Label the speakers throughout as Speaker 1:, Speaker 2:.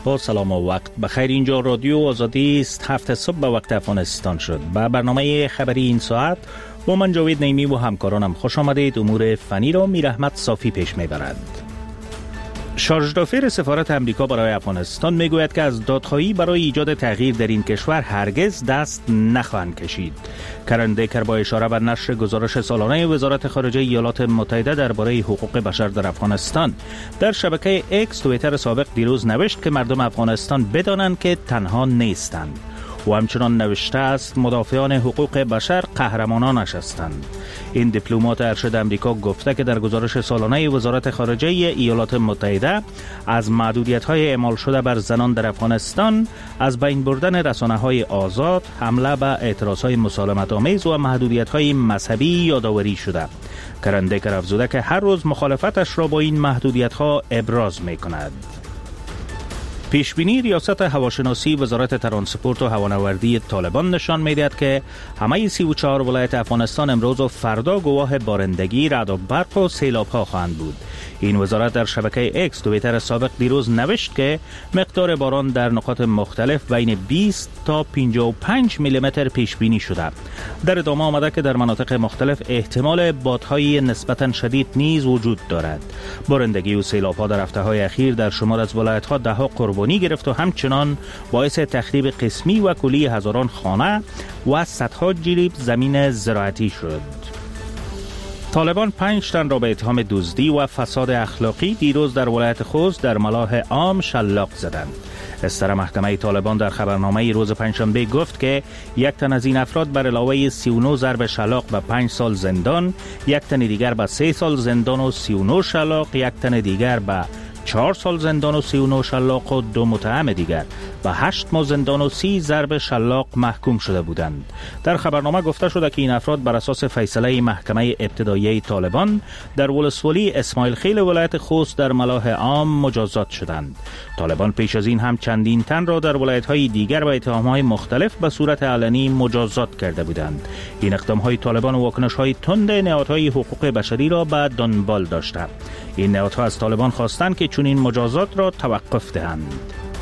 Speaker 1: با سلام و وقت بخیر. اینجا رادیو آزادی است. 7 صبح به وقت افغانستان شد. با برنامه خبری این ساعت با من جاوید نیمی و همکارانم خوش آمدید. امور فنی را میر احمد صافی پیش میبرد. شارژدافر سفارت امریکا برای افغانستان میگوید که از دادخواهی برای ایجاد تغییر در این کشور هرگز دست نخواهند کشید. کرن دیکر با اشاره به نشر گزارش سالانه وزارت خارجه ایالات متحده درباره حقوق بشر در افغانستان در شبکه اکس توییتر سابق دیروز نوشت که مردم افغانستان بدانند که تنها نیستند. و همچنان نوشته است مدافعان حقوق بشر قهرمانانش هستند. این دیپلمات ارشد امریکا گفته که در گزارش سالانه وزارت خارجه ایالات متحده از محدودیت‌های اعمال شده بر زنان در افغانستان، از بین بردن رسانه‌های آزاد، حمله به اعتراض‌های مسالمت‌آمیز و محدودیت‌های مذهبی یادآوری شده. کرن دیکر افزوده که هر روز مخالفتش را با این محدودیت‌ها ابراز می‌کند. پیشبینی ریاست هواشناسی وزارت ترانسپورت و هوانوردی طالبان نشان می‌دهد که همه 34 ولایت افغانستان امروز و فردا گواه بارندگی، رعد و برق و سیلاب‌ها خواهند بود. این وزارت در شبکه اکس توییتر سابق دیروز نوشت که مقدار باران در نقاط مختلف بین 20 تا 55 میلیمتر پیش بینی شده. در ادامه آمده که در مناطق مختلف احتمال بادهای نسبتاً شدید نیز وجود دارد. بارندگی و سیلاب‌ها در هفته‌های اخیر در شمار از ولایت‌ها ده‌ها قربانی گرفت و همچنان باعث تخریب قسمی و کلی هزاران خانه و صدها جریب زمین زراعتی شد. طالبان 5 تن را به اتهام دزدی و فساد اخلاقی دیروز در ولایت خوست در ملاح عام شلاق زدند. استر محکمه طالبان در خبرنامه روز پنجشنبه گفت که یک تن از این افراد بر علاوه 39 ضرب شلاق به 5 سال زندان، یک تن دیگر به 3 سال زندان و 39 شلاق، یک تن دیگر به 4 سال زندان و 39 شلاق و 2 متهم دیگر و 8 ماه زندان و 30 ضرب شلاق محکوم شده بودند. در خبرنامه گفته شده که این افراد بر اساس فیصله محکمه ابتدایی طالبان در ولسوالی اسماعیل خیل ولایت خوست در ملاح عام مجازات شدند. طالبان پیش از این هم چندین تن را در ولایت‌های دیگر به اتهام‌های مختلف به صورت علنی مجازات کرده بودند. این اقدام‌های طالبان واکنش‌های تند نهادهای حقوق بشری را به دنبال داشته. این نهادها از طالبان خواستند که چنین مجازات را توقف دهند.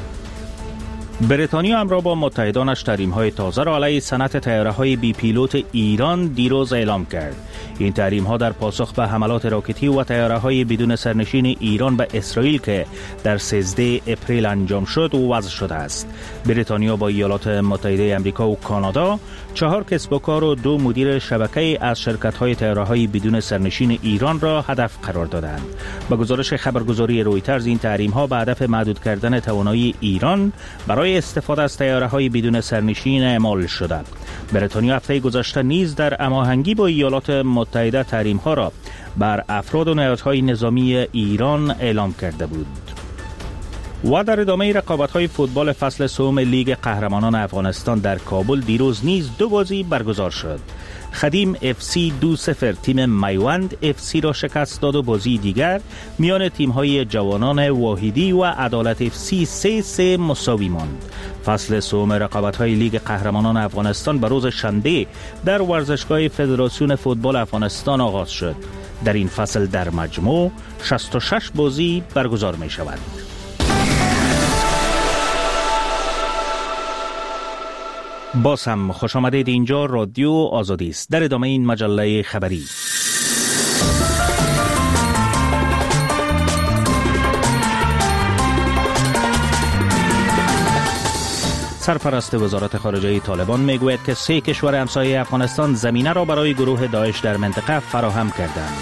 Speaker 1: بریتانیا همراه با متحدانش تحریم‌های تازه را علیه صنعت طیاره‌های بی پیلوت ایران دیروز اعلام کرد. این تحریم‌ها در پاسخ به حملات راکتی و طیاره‌های بدون سرنشین ایران به اسرائیل که در 13 اپریل انجام شد وضع شده است. بریتانیا با ایالات متحده آمریکا و کانادا 4 کسب و کار و 2 مدیر شبکه از شرکت‌های طیاره‌های بدون سرنشین ایران را هدف قرار دادند. با گزارش خبرگزاری رویترز این تحریم‌ها به هدف محدود کردن توانایی ایران برای استفاده از طیاره‌های بدون سرنشین اعمال شده. بریتانیا هفته گذشته نیز در هماهنگی با ایالات متحده تحریم‌ها را بر افراد و نهادهای نظامی ایران اعلام کرده بود. و در ادامه رقابت‌های فوتبال فصل سوم لیگ قهرمانان افغانستان در کابل دیروز نیز 2 بازی برگزار شد. خدیم FC 2-0 تیم میوند FC را شکست داد و بازی دیگر میان تیم‌های جوانان واحدی و عدالت FC 3-3 مساوی ماند. فصل سوم رقابت‌های لیگ قهرمانان افغانستان به روز شنبه در ورزشگاه فدراسیون فوتبال افغانستان آغاز شد. در این فصل در مجموع 66 بازی برگزار می‌شود. باز هم خوش آمدید. اینجا رادیو آزادی است. در ادامه این مجله خبری سرپرست وزارت خارجه طالبان میگوید که 3 کشور همسایه افغانستان زمینه را برای گروه داعش در منطقه فراهم کردند.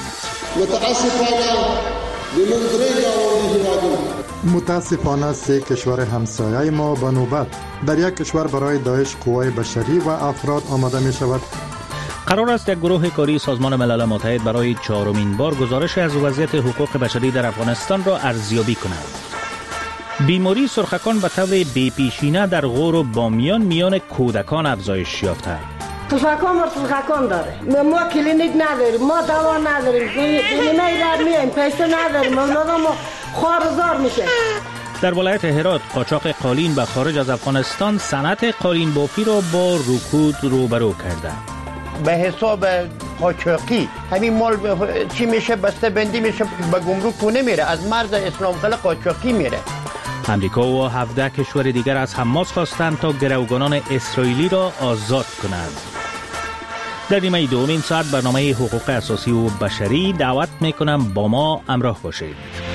Speaker 2: متاسفانه 3 کشور همسایه ما به نوبت در یک کشور برای داعش قوای بشری و افراد آماده می شود.
Speaker 1: قرار است یک گروه کاری سازمان ملل متحد برای 4مین بار گزارش از وضعیت حقوق بشری در افغانستان را ارزیابی کند. بیماری سرخکان به طور بی‌پیشینه در غور و بامیان میان کودکان افزایش یافته.
Speaker 3: سرخکان داره. ما کلینیک نداریم، ما دوا نداریم، بیمه را میایم، پیسه نداریم، ما خوارزار میشه.
Speaker 1: در ولایت هرات قاچاق قالین به خارج از افغانستان صنعت قالین بافی را با رکود روبرو کرده.
Speaker 4: به حساب قاچاقی همین مال چی میشه، بسته بندی میشه، به گمرک نمیره، از مرز اسلام قلعه قاچاقی میره.
Speaker 1: امریکا و 17 کشور دیگر از حماس خواستند تا گروگانان اسرائیلی را آزاد کنند. در نیمه دومین ساعت برنامه حقوق اساسی و بشری دعوت میکنم با ما همراه باشید.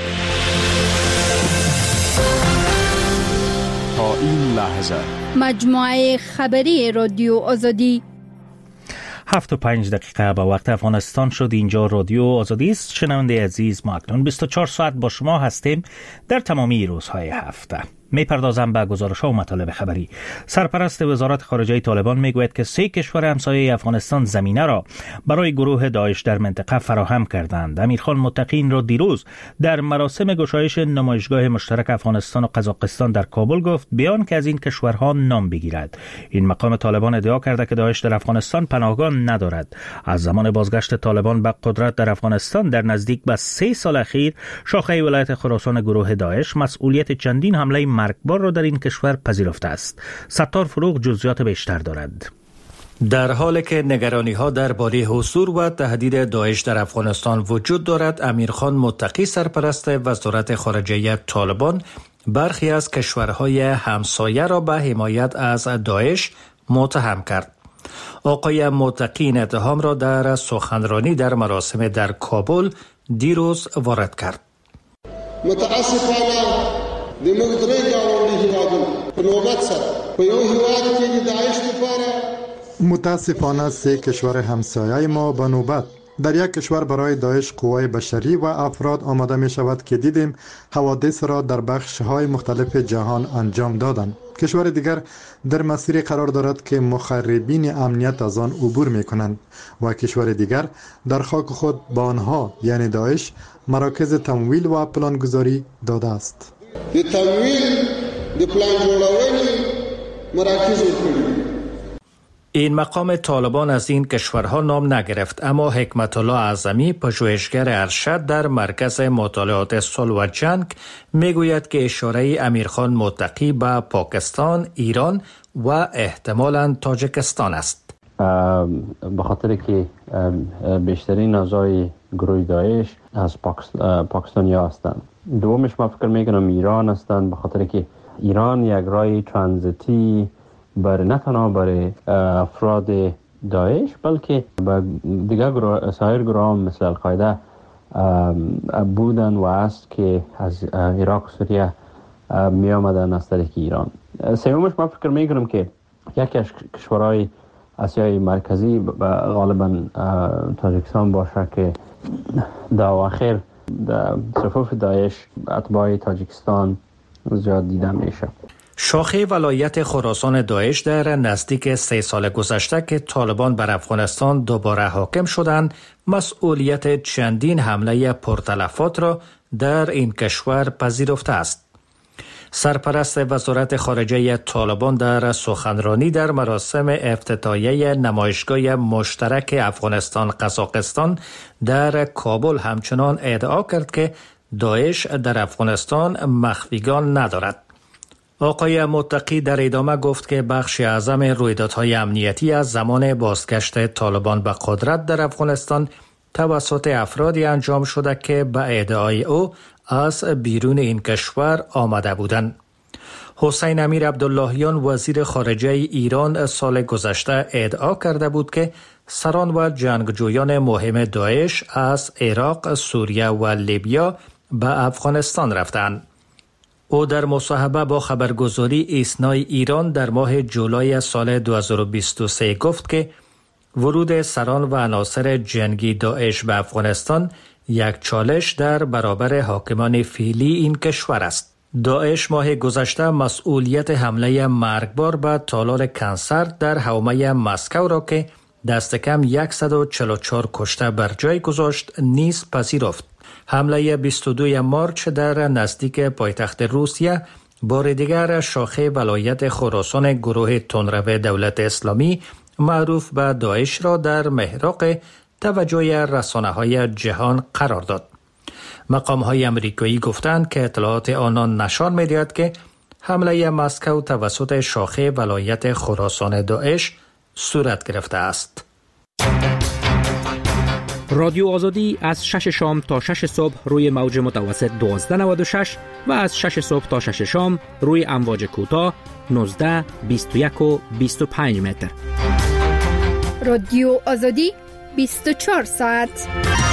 Speaker 5: تا این لحظه
Speaker 6: مجموعه خبری رادیو آزادی
Speaker 1: 7:05 به وقت افغانستان شد. اینجا رادیو آزادی است. شنونده عزیز، ما اکنون 24 ساعت با شما هستیم در تمامی روزهای هفته. میپردازم به گزارش‌ها و مطالب خبری. سرپرست وزارت خارجه طالبان میگوید که 3 کشور همسایه افغانستان زمینه را برای گروه داعش در منطقه فراهم کردند. امیرخان متقی این را دیروز در مراسم گشایش نمایشگاه مشترک افغانستان و قزاقستان در کابل گفت، بیان که از این کشورها نام بگیرد. این مقام طالبان ادعا کرده که داعش در افغانستان پناهگاه ندارد. از زمان بازگشت طالبان به قدرت در افغانستان در نزدیک به 3 سال اخیر، شاخه ولایت خراسان گروه داعش مسئولیت چندین حمله مرگبار را در این کشور پذیرفته است. ستار فروغ جزئیات بیشتر دارد.
Speaker 7: در حالی که نگرانی‌ها درباره حضور و تهدید داعش در افغانستان وجود دارد، امیرخان متقی سرپرست وزارت خارجه طالبان برخی از کشورهای همسایه را به حمایت از داعش متهم کرد. آقای متقی این اتهام را در سخنرانی در مراسم در کابل دیروز وارد کرد.
Speaker 8: متاسفانه د موږ درې ګاونډي هیوادونه په نوبت سره په یو هیواد کې د داعش لپاره
Speaker 2: متاسفانه 3 کشور همسایه ما به نوبت در یک کشور برای داعش قوای بشری و افراد آماده می شود که دیدیم حوادث را در بخش های مختلف جهان انجام دادند. کشور دیگر در مسیر قرار دارد که مخربین امنیت از آن عبور می کنند و کشور دیگر در خاک خود با آنها یعنی داعش مراکز تمویل و پلانگذاری داده است.
Speaker 8: د تمویل د پلان جوړونې مراکز وکړي.
Speaker 7: این مقام طالبان از این کشورها نام نگرفت، اما حکمت الله اعظمی، پژوهشگر ارشد در مرکز مطالعات صلح و جنگ، میگوید که اشاره امیرخان متقی به پاکستان، ایران و احتمالاً تاجیکستان است.
Speaker 9: به خاطر که بیشترین اعضای گروه داعش از پاکستانی هستند. دومش من فکر میکنم ایران هستند، به خاطر که ایران یک راه ترانزیتی نه تنها برای افراد داعش بلکه دیگر سایر گروه هم مثل القاعده بودن و است که از عراق و سوریه می آمدن از طریق ایران. سومش من فکر میکنم که یکی از کشورهای آسیای مرکزی غالبا تاجیکستان باشه که در اواخر در صفوف داعش اتباع تاجیکستان زیاد دیده میشه.
Speaker 7: شاخه ولایت خراسان داعش در نزدیک 3 سال گذشته که طالبان بر افغانستان دوباره حاکم شدند، مسئولیت چندین حمله پرتلفات را در این کشور پذیرفته است. سرپرست وزارت خارجه طالبان در سخنرانی در مراسم افتتاحیه نمایشگاه مشترک افغانستان قزاقستان در کابل همچنان ادعا کرد که داعش در افغانستان مخفیگان ندارد. آقای متقی در ادامه گفت که بخش اعظم رویدادهای امنیتی از زمان بازگشت طالبان به قدرت در افغانستان توسط افرادی انجام شده که به ادعای او از بیرون این کشور آمده بودند. حسین امیر عبداللهیان وزیر خارجه ایران سال گذشته ادعا کرده بود که سران و جنگجویان مهم داعش از عراق، سوریه و لیبیا به افغانستان رفتند. او در مصاحبه با خبرگزاری ایسنای ایران در ماه جولای سال 2023 گفت که ورود سران و عناصر جنگی داعش به افغانستان یک چالش در برابر حاکمان فعلی این کشور است. داعش ماه گذشته مسئولیت حمله مرگبار به تالار کنسر در حومه مسکو را که دست کم 144 کشته بر جای گذاشت نیز پذیرفت. حمله 22 مارچ در نزدیک پایتخت روسیه بار دیگر شاخه ولایت خراسان گروه تندرو دولت اسلامی معروف به داعش را در محراق توجه رسانه‌های جهان قرار داد. مقام‌های امریکایی گفتند که اطلاعات آنان نشان می‌دهد که حمله مسکو توسط شاخه ولایت خراسان داعش صورت گرفته است.
Speaker 5: رادیو آزادی از 6 شام تا 6 صبح روی موج متوسط 1296 و از 6 صبح تا 6 شام روی امواج کوتاه 19 21 و 25 متر.
Speaker 6: رادیو آزادی 24 ساعت.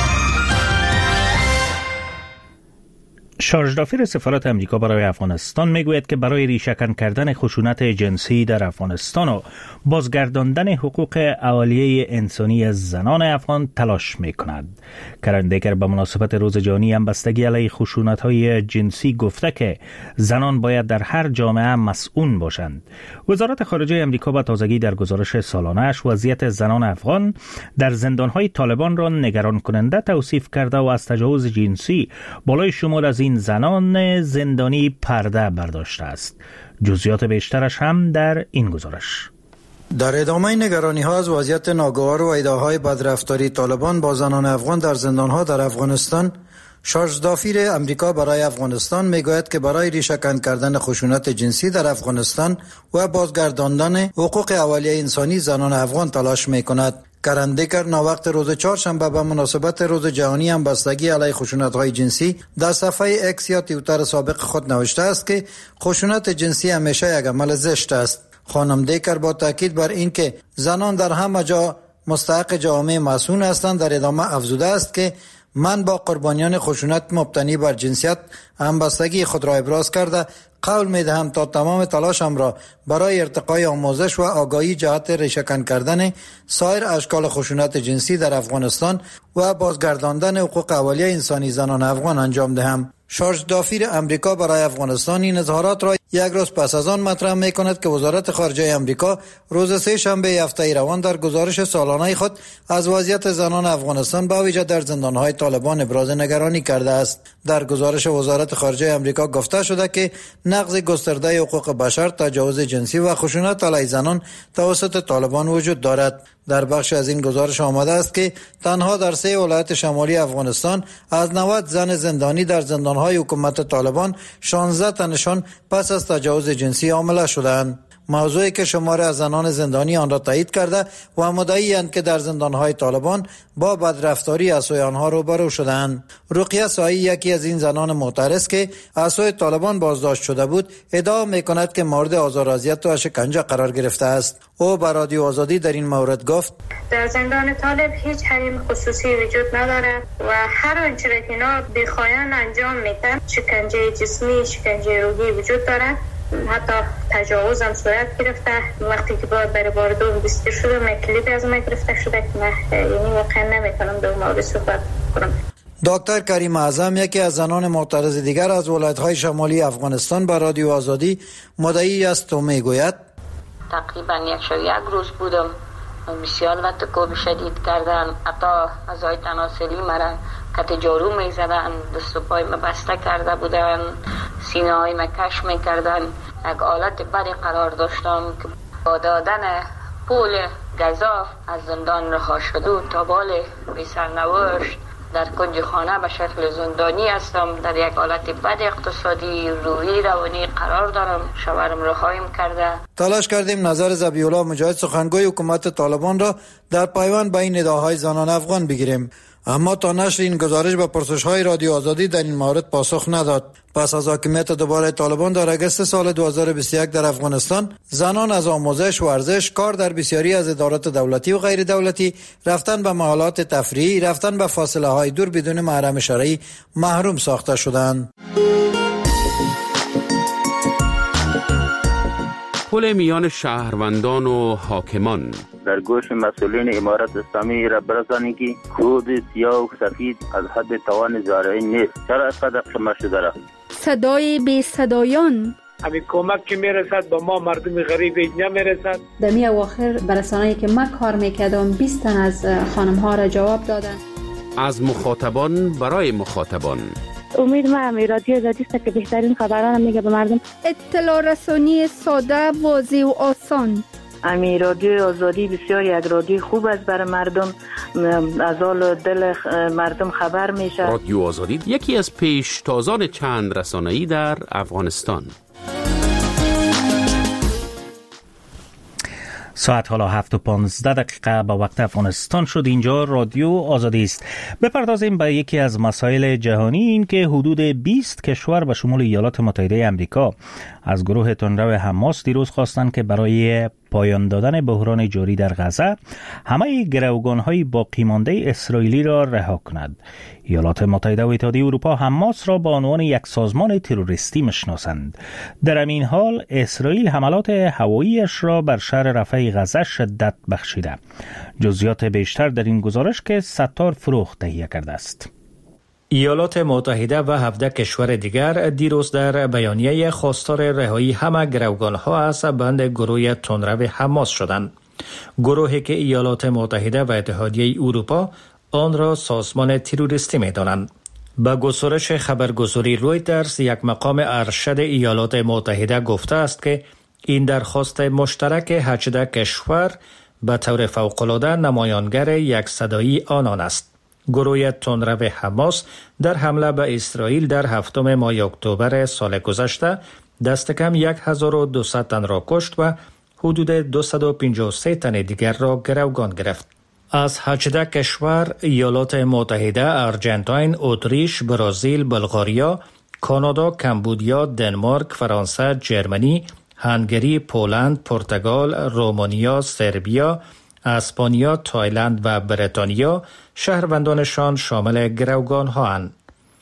Speaker 1: شارژدافیر سفارت امریکا برای افغانستان میگوید که برای ریشه‌کن کردن خشونت جنسی در افغانستان و بازگرداندن حقوق اولیه انسانی زنان افغان تلاش میکند. کرن دیگر به مناسبت روز جهانی همبستگی علیه خشونت‌های جنسی گفته که زنان باید در هر جامعه مسئول باشند. وزارت خارجه امریکا به تازگی در گزارش سالانه‌اش وضعیت زنان افغان در زندان‌های طالبان را نگران کننده توصیف کرده و از تجاوز جنسی بالای شمار از این زنان زندانی پرده برداشته است. جزئیات بیشترش هم در این گزارش.
Speaker 10: در ادامه نگرانی ها از وضعیت ناگوار و ادعاهای بدرفتاری طالبان با زنان افغان در زندان ها در افغانستان، شارژدافیر امریکا برای افغانستان میگوید که برای ریشه‌کن کردن خشونت جنسی در افغانستان و بازگرداندن حقوق اولیه انسانی زنان افغان تلاش میکند. کرندکر ناوقت روز چهارشنبه به مناسبت روز جهانی همبستگی علیه خشونت‌های جنسی در صفحه اکس یا توییتر سابق خود نوشته است که خشونت جنسی همیشه یک عمل زشت است. خانم دیکر با تاکید بر این که زنان در همه جا مستحق جامعه مسئول هستند در ادامه افزوده است که من با قربانیان خشونت مبتنی بر جنسیت همبستگی خود را ابراز کرده قول می‌دهم تا تمام تلاشم را برای ارتقای آموزش و آگاهی جهت ریشه‌کن کردن سایر اشکال خشونت جنسی در افغانستان و بازگرداندن حقوق اولیه انسانی زنان افغان انجام دهم. شارژدافیر امریکا برای افغانستان این اظهارات را یک روز پس از آن مطرح می‌کند که وزارت خارجه امریکا روز سه شنبه هفته روان در گزارش سالانه خود از وضعیت زنان افغانستان با ویژه در زندان‌های طالبان ابراز نگرانی کرده است. در گزارش وزارت خارجه امریکا گفته شده که نقض گسترده حقوق بشر، تجاوز جنسی و خشونت علیه زنان توسط طالبان وجود دارد. در بخش از این گزارش آمده است که تنها در 3 ولایت شمالی افغانستان از 90 زن زندانی در زندان‌های حکومت طالبان 16 تنشان پس از تجاوز جنسی حامله شدند. موضوعی که شماره از زنان زندانی آن را تایید کرده و مدعی‌اند که در زندان‌های طالبان با بدرفتاری از سوی آنها روبرو شدند. رقیه سایی یکی از این زنان معترض که از سوی طالبان بازداشت شده بود ادعا می‌کند که مورد آزار و اذیت و شکنجه قرار گرفته است. او به رادیو آزادی در این مورد گفت:
Speaker 11: در زندان طالب هیچ حریم خصوصی وجود ندارد و هر آنچه را که اینا بخواهند انجام میدن. شکنجه جسمی، شکنجه روحی وجود دارد. حتی تجاوز هم صورت گرفته. وقتی که برای بار دوم دستگیر شدم کلیدی از من گرفته شده که من یعنی واقعا نمیتونم در مورد صحبت کنم.
Speaker 10: دکتر کریم اعظم یکی از زنان معترض دیگر از ولایت‌های شمالی افغانستان به رادیو آزادی مدعی است و میگوید:
Speaker 12: تقریبا 1 روز بودم، بسیار وقت شدید کردن، حتی اعضای تناسلی مرا کت جارو میزدن، دست و پای ما بسته کرده بودن، سینه های ما کش میکردن. یک حالت بدی قرار داشتم که با دادن پول گزاف از زندان رها شده و تا بال بی سرنوشت در کنج خانه به شکل زندانی هستم. در یک حالت بد اقتصادی، روحی، روانی قرار دارم. شوهرم رهایم کرده.
Speaker 10: تلاش کردیم نظر ذبیح‌الله مجاهد سخنگوی حکومت طالبان را در پیوند با این نداهای زنان افغان بگیریم، اما تا نشر این گزارش به پرسش‌های رادیو آزادی در این مورد پاسخ نداد. پس از حاکمیت دوباره طالبان در اگست سال 2021 در افغانستان، زنان از آموزش، ورزش، کار در بسیاری از ادارات دولتی و غیر دولتی، رفتن به محلات تفریحی، رفتن به فاصله‌های دور بدون محرم شرعی محروم ساخته شدند.
Speaker 13: پل میان شهروندان و حاکمان
Speaker 14: در گوش مسئولین امارت اسلامی را برسانید که کود سیاه و سفید از حد توان زارعی نیست. چرا اینقدر شما شده را؟
Speaker 6: صدای بی صدایان.
Speaker 15: همین کمک که میرسد به ما مردم غریب نمیرسد.
Speaker 16: در می اواخر برسانه‌ای که من کار میکردم 20 تن از خانم ها را جواب دادن.
Speaker 13: از مخاطبان برای مخاطبان.
Speaker 17: امید ما رادیو آزادی است که بهترین خبران میگه به مردم.
Speaker 6: اطلاع رسانی ساده، واضح و آسان.
Speaker 18: رادیو آزادی بسیار یک رادیو خوب است برای مردم، از حال دل مردم خبر میشه.
Speaker 13: رادیو آزادی یکی از پیشتازان چند رسانه‌ای در
Speaker 1: ساعت حالا 7:15 به وقت افغانستان شد. اینجا رادیو آزادی است. بپردازیم به یکی از مسائل جهانی، این که حدود 20 کشور به شمول ایالات متحده آمریکا از گروه تندرو حماس دیروز خواستند که برای پایان دادن بحران جاری در غزه همه گروگان‌های باقی مانده اسرائیلی را رها کند. ایالات متحده و اتحادیه اروپا حماس را به عنوان یک سازمان تروریستی میشناسند. در همین حال اسرائیل حملات هواییش را بر شهر رفح غزه شدت بخشیده. جزئیات بیشتر در این گزارش که ستار فروخ تهیه کرده است.
Speaker 7: ایالات متحده و 17 کشور دیگر دیروز در بیانیه خواستار رهایی همه گروگان‌ها از بند گروه تندرو حماس شدند. گروهی که ایالات متحده و اتحادیه اروپا آن را سازمان تروریستی می‌دانند. با گزارش خبرگزاری رویترز، یک مقام ارشد ایالات متحده گفته است که این درخواست مشترک 18 کشور به طور فوق‌العاده نمایانگر یک صدایی آنان است. گروه تندرو حماس در حمله به اسرائیل در 7 ماه اکتبر سال گذشته دست کم 1200 تن را کشت و حدود 253 تن دیگر را گروگان گرفت. از 18 کشور ایالات متحده، آرژانتین، اتریش، برزیل، بلغاریا، کانادا، کمبودیا، دنمارک، فرانسه، جرمنی، هنگری، پولند، پرتغال، رومانیا، سربیا، اسپانیا، تایلند و بریتانیا شهروندانشان شامل گروگان ها اند.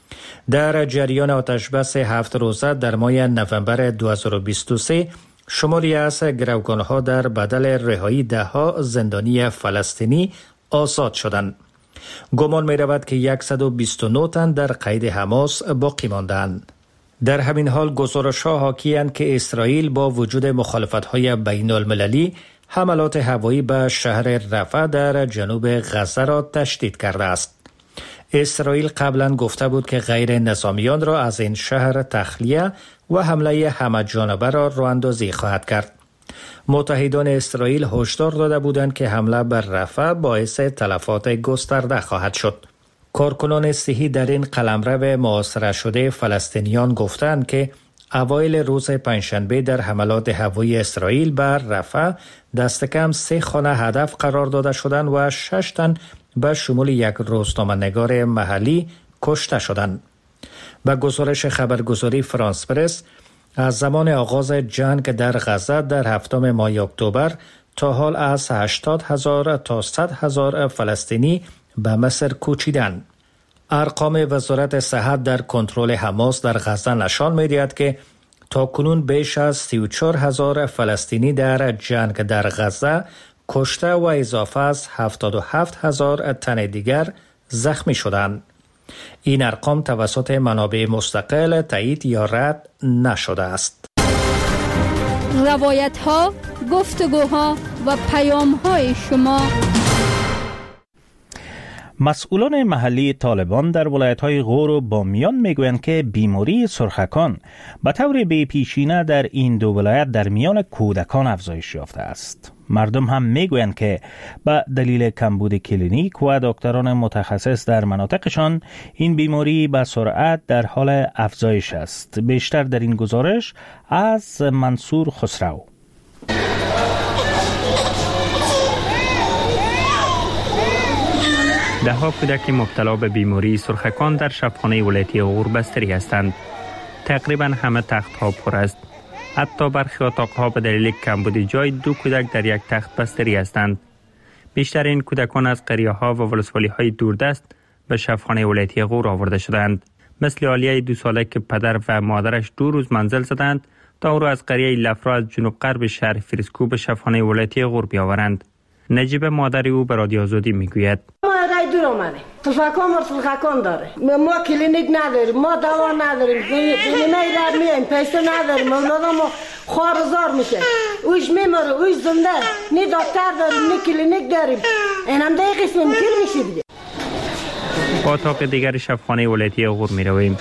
Speaker 7: در جریان آتشبس 7 روزه در ماه نوامبر 2023 شماری از گروگان ها در بدل رهایی 10 زندانی فلسطینی آزاد شدند. گمان می رود که 129 تن در قید حماس باقی ماندند. در همین حال گزارش ها حاکی اند که اسرائیل با وجود مخالفت های بین المللی حملات هوایی به شهر رفح در جنوب غزه را تشدید کرده است. اسرائیل قبلا گفته بود که غیر نظامیان را از این شهر تخلیه و حمله همه جانبه را راه‌اندازی خواهد کرد. متحدان اسرائیل هشدار داده بودند که حمله بر رفح باعث تلفات گسترده خواهد شد. کارکنان صحی در این قلمرو محاصره شده فلسطینیان گفتند که اوایل روز پنجشنبه در حملات هوایی اسرائیل بر رفح دست کم 3 خانه هدف قرار داده شدند و 6 تن به شمول یک روزنامه‌نگار محلی کشته شدند. به گزارش خبرگزاری فرانس پرس، از زمان آغاز جنگ در غزه در 7 ماه اکتبر تا حال از 80,000 تا 100,000 فلسطینی به مصر کوچیدند. ارقام وزارت صحت در کنترل حماس در غزه نشان می‌دهد که تاکنون بیش از 34,000 فلسطینی در جنگ در غزه کشته و اضافه از 77,000 تن دیگر زخمی شدند. این ارقام توسط منابع مستقل تایید یا رد نشده است.
Speaker 6: روایت‌ها، گفتگوها و پیام‌های شما.
Speaker 1: مسئولان محلی طالبان در ولایت‌های غور و بامیان میگویند که بیماری سرخکان به طور بی‌پیشینه در این دو ولایت در میان کودکان افزایش یافته است. مردم هم میگویند که به دلیل کمبود کلینیک و دکتران متخصص در مناطقشان این بیماری به سرعت در حال افزایش است. بیشتر در این گزارش از منصور خسرو.
Speaker 5: ده‌ها کودک مبتلا به بیماری سرخکان در شفاخانه ولایتی غور بستری هستند. تقریبا همه تخت‌ها پر است. حتی برخی اتاق‌ها به دلیل کمبود جای 2 کودک در یک تخت بستری هستند. بیشتر این کودکان از قریه‌ها و ولسوالی‌های دوردست به شفاخانه ولایتی غور آورده شدند. مثل عالیه 2 ساله که پدر و مادرش 2 روز منزل زدند تا او را از قریه لفرا از جنوب غرب شهر فریسکو به شفاخانه ولایتی غور بیاورند. نجیب مادر او به رادیو آزادی میگوید:
Speaker 3: رای دور آمده سلخکان داره، ما کلینیک نداریم، ما دوا نداریم، بیمه را میایم، پیسه نداریم، اولادم خوارزار میشه، اوش میمره، اوش زنده، نی دکتر داریم، نی کلینیک داریم، این هم دیگه قسم کل میشه دیگه.
Speaker 5: با اتاق دیگر شفاخانه ولایتی غور میرویم.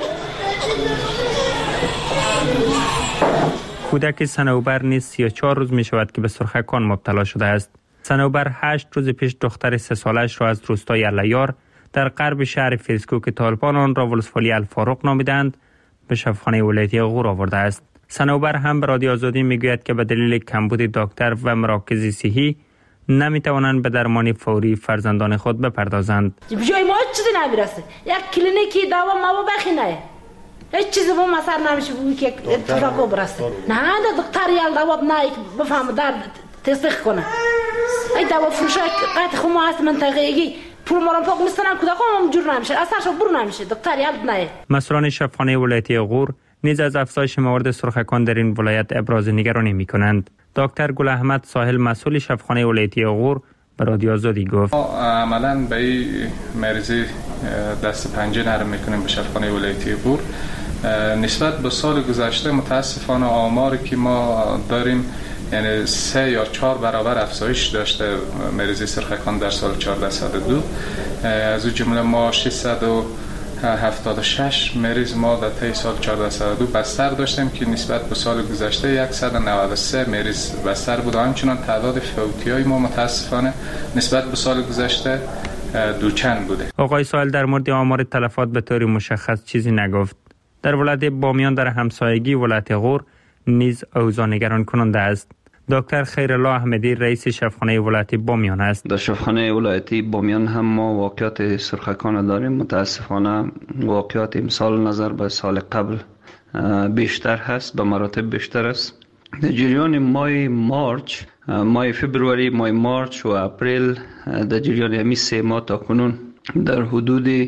Speaker 5: کودک صنوبر نیز 34 روز می شود که به سرخکان مبتلا شده است. صنوبر 8 روز پیش دختر 3 سالش را از روستای الیار در غرب شهر فریسکو که طالبان آن را ولسوالی الفاروق نامیدند به شفاخانه ولایتی غور آورده است. صنوبر هم به رادیو آزادی میگوید که به دلیل کمبود دکتر و مراکز صحی نمیتوانند به درمان فوری فرزندان خود بپردازند.
Speaker 3: جای ما چیزی نمیرسه. یک کلینیکی دوا ما بخینه. هیچ چیزی به ما سر نمیشه بود که اتفاق برسه. نه دکتر یال دوا نه بفهم درد تصدیق کنه. ای دوا فروش قطع خو ما هست منطقه‌ای پول مرام پاک میستنن کودکان جور نمیشه. اثرش بر نمیشه. دکتر یال نه.
Speaker 5: مسئولان شفاخانه ولایتی غور نیز از افزایش موارد سرخکان در این ولایت ابراز نگرانی میکنند. دکتر گل احمد ساحل مسئول شفاخانه ولایتی غور به رادیو آزادی گفت
Speaker 19: عملاً به این مریضی دست پنجه نرم میکنیم به شفاخانه ولایتی غور. نسبت به سال گذشته متاسفانه آماری که ما داریم یعنی 3 یا 4 برابر افزایش داشته مریضی سرخکان در سال 1402. از اون جمله ما 676 مریض ما در طی سال 1402 بستر داشتیم که نسبت به سال گذشته 193 مریض بستر بود. همچنان تعداد فوتی‌های ما متاسفانه نسبت به سال گذشته دوچند بوده.
Speaker 5: آقای ساحل در مورد آمار تلفات به طور مشخص چیزی نگفت. در ولایت بامیان در همسایگی ولایت غور نیز اوضاع نگران کننده است. دکتر خیرالله احمدی رئیس شفاخانه ولایتی بامیان است.
Speaker 20: در شفاخانه ولایتی بامیان هم ما واقعیت سرخکان داریم. متاسفانه واقعیت امسال نظر به سال قبل بیشتر هست، به مراتب بیشتر است. در جریان ماه فبروری، ماه مارچ و اپریل، در جریان همین 3 ماه تا کنون در حدود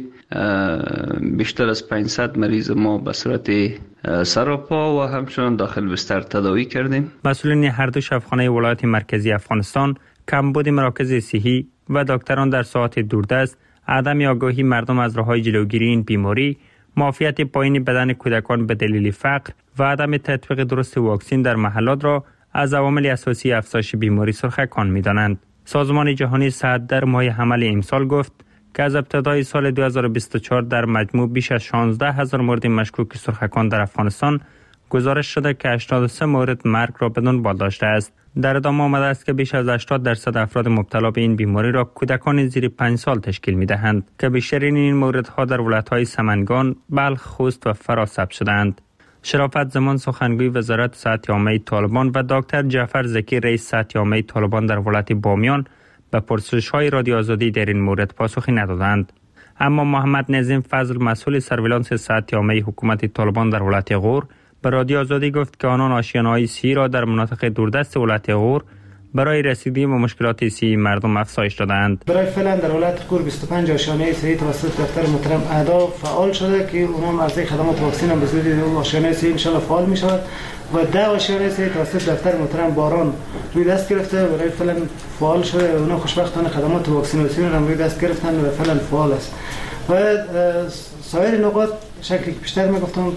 Speaker 20: بیشتر از 500 مریض ما به صورت سراپا و همچنان داخل بستر تداوی کردیم.
Speaker 5: مسئولین هر دو شفاخانه ولایت مرکزی افغانستان کمبود مراکز صحی و دکتران در ساعات دوردست، عدم آگاهی مردم از راه‌های جلوگیری این بیماری، معافیت پایین بدن کودکان به دلیل فقر و عدم تطبیق درست واکسن در محلات را از عوامل اساسی افزایش بیماری سرخکان می‌دانند. سازمان جهانی صحت در ماه حمل امسال گفت که از ابتدای سال 2024 در مجموع بیش از 16,000 مورد مشکوک سرخکان در افغانستان گزارش شده که 83 مورد مرگ را به دنبال داشته است. در ادامه آمده است که بیش از 80% افراد مبتلا به این بیماری را کودکان زیر 5 سال تشکیل می‌دهند که بیشترین این موردها در ولایت‌های سمنگان، بلخ، خوست و فرا ثبت شده‌اند. شرافت زمان سخنگوی وزارت صحت عامه طالبان و دکتر جعفر زکی رئیس صحت عامه طالبان در ولایت بامیان به پرسش‌های رادیو آزادی در این مورد پاسخی ندادند. اما محمد نظیم فضل مسئول سرویلانس صحت عامه حکومت طالبان در ولایت غور به رادیو آزادی گفت که آنان آشیانه‌های صحی را در مناطق دوردست ولایت غور برای رسیدگی به مشکلات صحی مردم افزایش دادند.
Speaker 21: برای فعلا در ولایت غور 25 آشیانه صحی توسط دفتر محترم اعضا فعال شده که اونم از خدمات واکسن هم به زودی آشیانه صحی ان شاء الله فعال می شود و 10 آشیانه صحی توسط دفتر محترم باران روی دست گرفته برای فعلا فعال شده. اونها خوشبختانه خدمات واکسیناسیون هم روی دست گرفتن و فعلا فعال است. و سایر نقاط شکلی که بیشتر میگفتم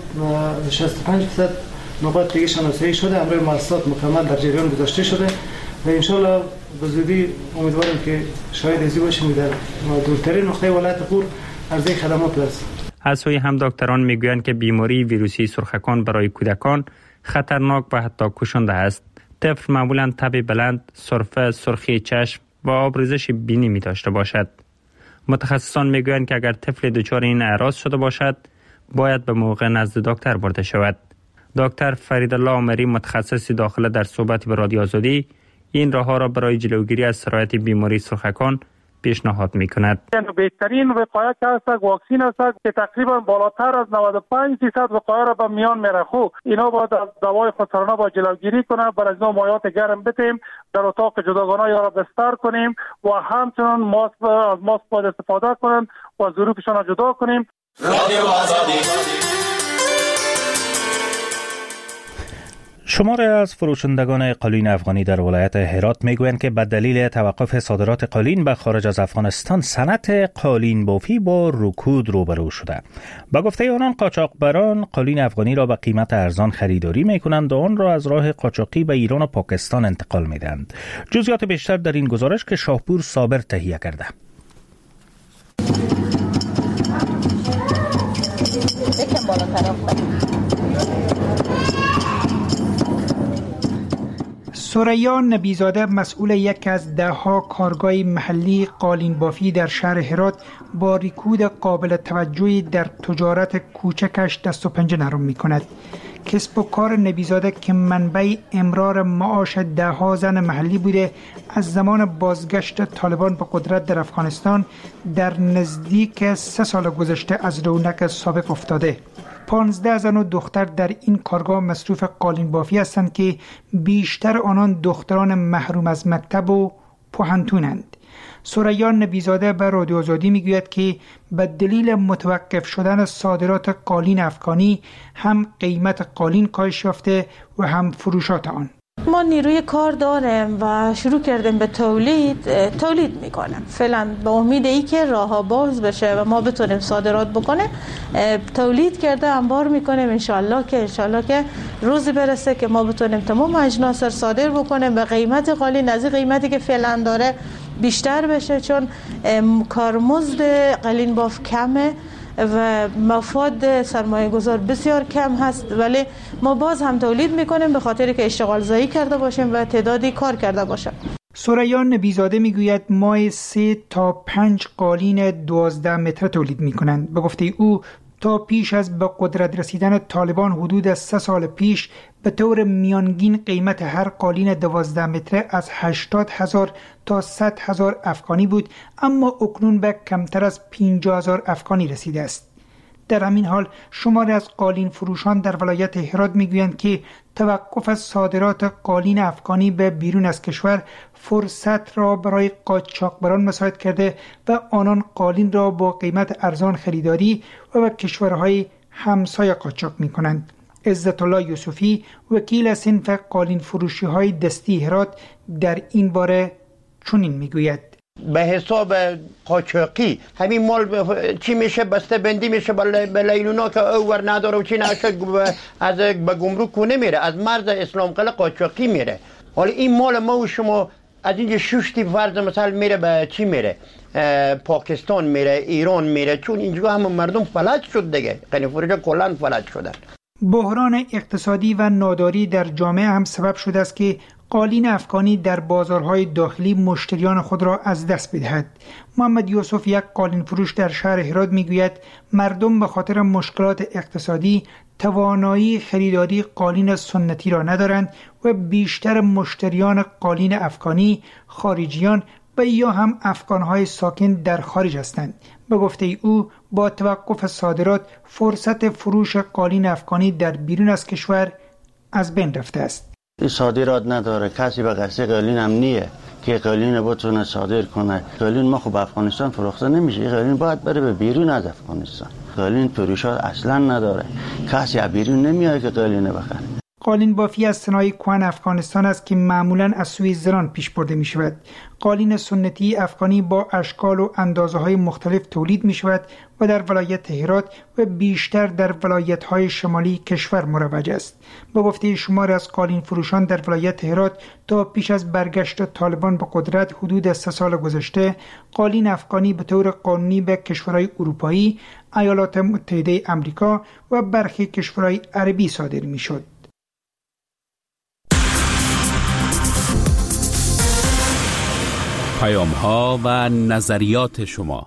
Speaker 21: 65% نقاط دیگه شناسایی شده، امروز مؤسسات مکمل در جریان گذاشته شده و ان شاء الله به زودی امیدوارم که شاید ازی باشیم در دورترین نقطه ولایت غور عرضه خدمات برسیم.
Speaker 5: از سوی هم دکتران میگویند که بیماری ویروسی سرخکان برای کودکان خطرناک و حتی کشنده است. طفل معمولا تب بلند، سرفه، سرخی چشم و آبریزش بینی می داشته باشد. متخصصان میگویند که اگر طفل دچار این اعراض شده باشد باید به موقع نزد دکتر برده شود. دکتر فریدالله عمری متخصص داخله در صحبت به رادیو آزادی این راه‌ها را برای جلوگیری از سرایت بیماری سرخکان پیشنهاد می‌کند.
Speaker 22: بهترین وقایه که است واکسن است که تقریبا بالاتر از 95% وقایه را به میان می‌رخو. اینا باید از دوای خودسرانه با جلوگیری کنند، بر از اینا مایعات گرم بدیم، در اتاق جداگانه یا را بستر کنیم و همچنین ماسک باید استفاده کنیم و ظروفشان را جدا کنیم. رادیو آزادی.
Speaker 1: شماری از فروشندگان قالین افغانی در ولایت هرات میگویند که به دلیل توقف صادرات قالین به خارج از افغانستان صنعت قالین بافی با رکود روبرو شده. با گفته آنان قاچاقبران قالین افغانی را به قیمت ارزان خریداری میکنند و آن را از راه قاچاقی به ایران و پاکستان انتقال میدهند. جزئیات بیشتر در این گزارش که شاهپور صابر تهیه کرده.
Speaker 23: ثریا نبیزاده مسئول یک از 10 کارگاه محلی قالین بافی در شهر هرات با رکود قابل توجهی در تجارت کوچکش دست و پنجه نرم می کند. کسب و کار نبیزاده که منبع امرار معاش ده‌ها زن محلی بوده از زمان بازگشت طالبان به قدرت در افغانستان در نزدیک 3 سال گذشته از رونق سابق افتاده. 15 زن و دختر در این کارگاه مصروف قالین بافی هستند که بیشتر آنان دختران محروم از مکتب و پوهنتونند. ثریا نبیزاده به رادیو آزادی میگوید که به دلیل متوقف شدن صادرات قالین افغانی هم قیمت قالین کاهش یافته و هم فروشات آن.
Speaker 2: ما نیروی کار داریم و شروع کردیم به تولید میکنیم. فعلا به امید ای که راه‌ها باز بشه و ما بتونیم صادرات بکنیم تولید کرده انبار میکنیم انشالله که روزی برسه که ما بتونیم تمام اجناس رو صادر بکنیم به قیمت قالین از قیمتی که فعلا داره بیشتر بشه، چون کارمزد قالین باف کمه و مفاد سرمایه گذار بسیار کم هست، ولی ما باز هم تولید میکنیم به خاطر که اشتغال زایی کرده باشیم و تعدادی کار کرده باشیم.
Speaker 23: ثریا نبیزاده میگوید ماه 3 تا 5 قالین 12 متر تولید میکنند. به گفته او تا پیش از به قدرت رسیدن طالبان حدود 3 سال پیش به طور میانگین قیمت هر قالین 12 متر از 80,000 تا 100,000 افغانی بود، اما اکنون به کمتر از 50,000 افغانی رسیده است. در همین حال شماری از قالین فروشان در ولایت هرات میگویند که توقف صادرات قالین افغانی به بیرون از کشور فرصت را برای قاچاقبران مساعد کرده و آنان قالین را با قیمت ارزان خریداری و به کشورهای همسایه قاچاق میکنند. عزت الله یوسفی وکیل صنف قالین فروشی های دستی هرات در این باره چنین میگوید:
Speaker 4: به حساب قاچاقی همین مال چی میشه بسته بندی میشه به لیلونا که اوور نداره و چی نشه از به گمرک کنه میره، از مرز اسلام قلعه قاچاقی میره. حالا این مال ما و شما از اینجا ششتی فرض مثلا میره به چی میره؟ پاکستان میره، ایران میره، چون اینجا هم مردم فلج شد دیگه، قالین فروشا کلا فلج شدن.
Speaker 23: بحران اقتصادی و ناداری در جامعه هم سبب شده است که قالین افغانی در بازارهای داخلی مشتریان خود را از دست بدهد. محمد یوسف یک قالین فروش در شهر هرات میگوید مردم به خاطر مشکلات اقتصادی توانایی خریداری قالین سنتی را ندارند و بیشتر مشتریان قالین افغانی خارجیان و یا هم افغانهای ساکن در خارج هستند. به گفته او با توقف صادرات فرصت فروش قالین افغانی در بیرون از کشور از بین رفته است.
Speaker 8: این صادرات نداره، کسی به قصد قالین هم نیه که قالین بتونه صادر کنه. قالین ما خب افغانستان فروخته نمیشه، این قالین باید بره به بیرون از افغانستان. قالین فروشات اصلا نداره، کسی از بیرون نمیاد که قالین بخره.
Speaker 23: قالین بافی از صنایع کهن افغانستان است که معمولاً از سوی زنان پیش برده می شود. قالین سنتی افغانی با اشکال و اندازه های مختلف تولید می شود و در ولایت هرات و بیشتر در ولایت های شمالی کشور مروج است. با گفته شمار از قالین فروشان در ولایت هرات تا پیش از برگشت طالبان به قدرت حدود 3 سال گذشته قالین افغانی به طور قانونی به کشورهای اروپایی، ایالات متحده آمریکا و برخی کشورهای عربی صادر می شد.
Speaker 13: پیام‌ها و نظریات شما.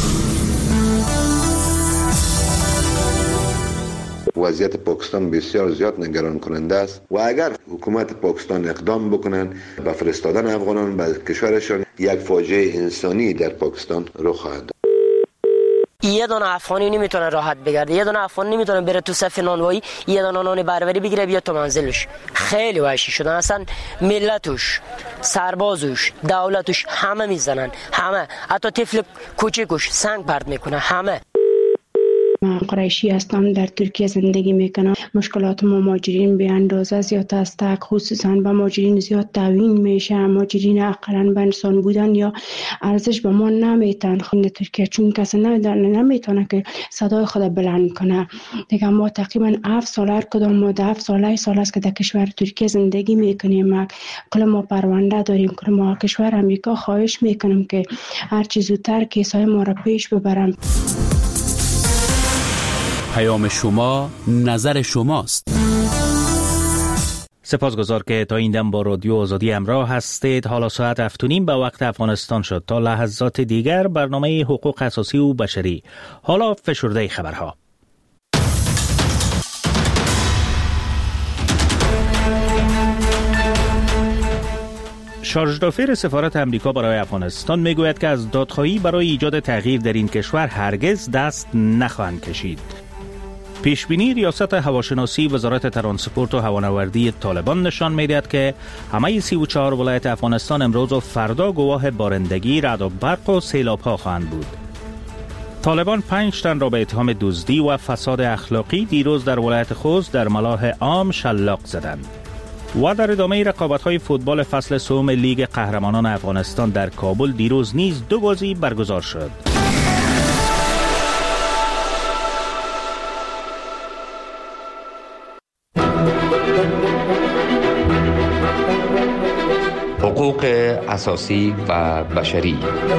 Speaker 24: وضعیت پاکستان بسیار زیاد نگران کننده است و اگر حکومت پاکستان اقدام بکنن به فرستادن افغانان به کشورشان، یک فاجعه انسانی در پاکستان رخ خواهد داد.
Speaker 25: یه دونه افغانی نمیتونه راحت بگرده، یه دونه افغان نمیتونه بره تو صف نانوایی یه دونه نان بربری بگیره بیاد تو منزلش. خیلی وحشی شدن، اصلا ملتش، سربازش، دولتش همه میزنن، همه، حتی طفل کوچیکش سنگ پرت میکنه، همه.
Speaker 26: من قریشی هستم، در ترکیه زندگی میکنم. مشکلات مهاجرین به اندازه زیاد است، خصوصا به مهاجرین زیاد تعیین میشه. مهاجرین اقلا به انسان بودن یا ارزش به ما نمیتن خود ترکیه، چون کسی نمیتونه که صدای خود بلند کنه دیگه. ما تقریبا 7 سال هر کدام ما 7 سال است که در کشور ترکیه زندگی میکنیم. کل ما پرونده داریم، کل ما کشور امریکا خواهش میکنم که هر چه زودتر کیسای ما را پیش ببرم.
Speaker 13: پیام شما، نظر شماست.
Speaker 1: سپاسگزار که تا این دم با رادیو آزادی همراه هستید. حالا ساعت 7:30 به وقت افغانستان شد. تا لحظات دیگر برنامه حقوق اساسی و بشری. حالا فشرده خبرها. شارژ دافیر سفارت امریکا برای افغانستان میگوید که از دادخواهی برای ایجاد تغییر در این کشور هرگز دست نخواهند کشید. پیشبینی ریاست هواشناسی وزارت ترانسپورت و هوانوردی طالبان نشان میدهد که همه 34 ولایت افغانستان امروز و فردا گواه بارندگی، رعد و برق و سیلاب‌ها خواهند بود. طالبان 5 تن را به اتهام دزدی و فساد اخلاقی دیروز در ولایت خوست در ملاح عام شلاق زدند. و در ادامه رقابت‌های فوتبال فصل سوم لیگ قهرمانان افغانستان در کابل دیروز نیز 2 بازی برگزار شد.
Speaker 9: حقوق اساسی و بشری.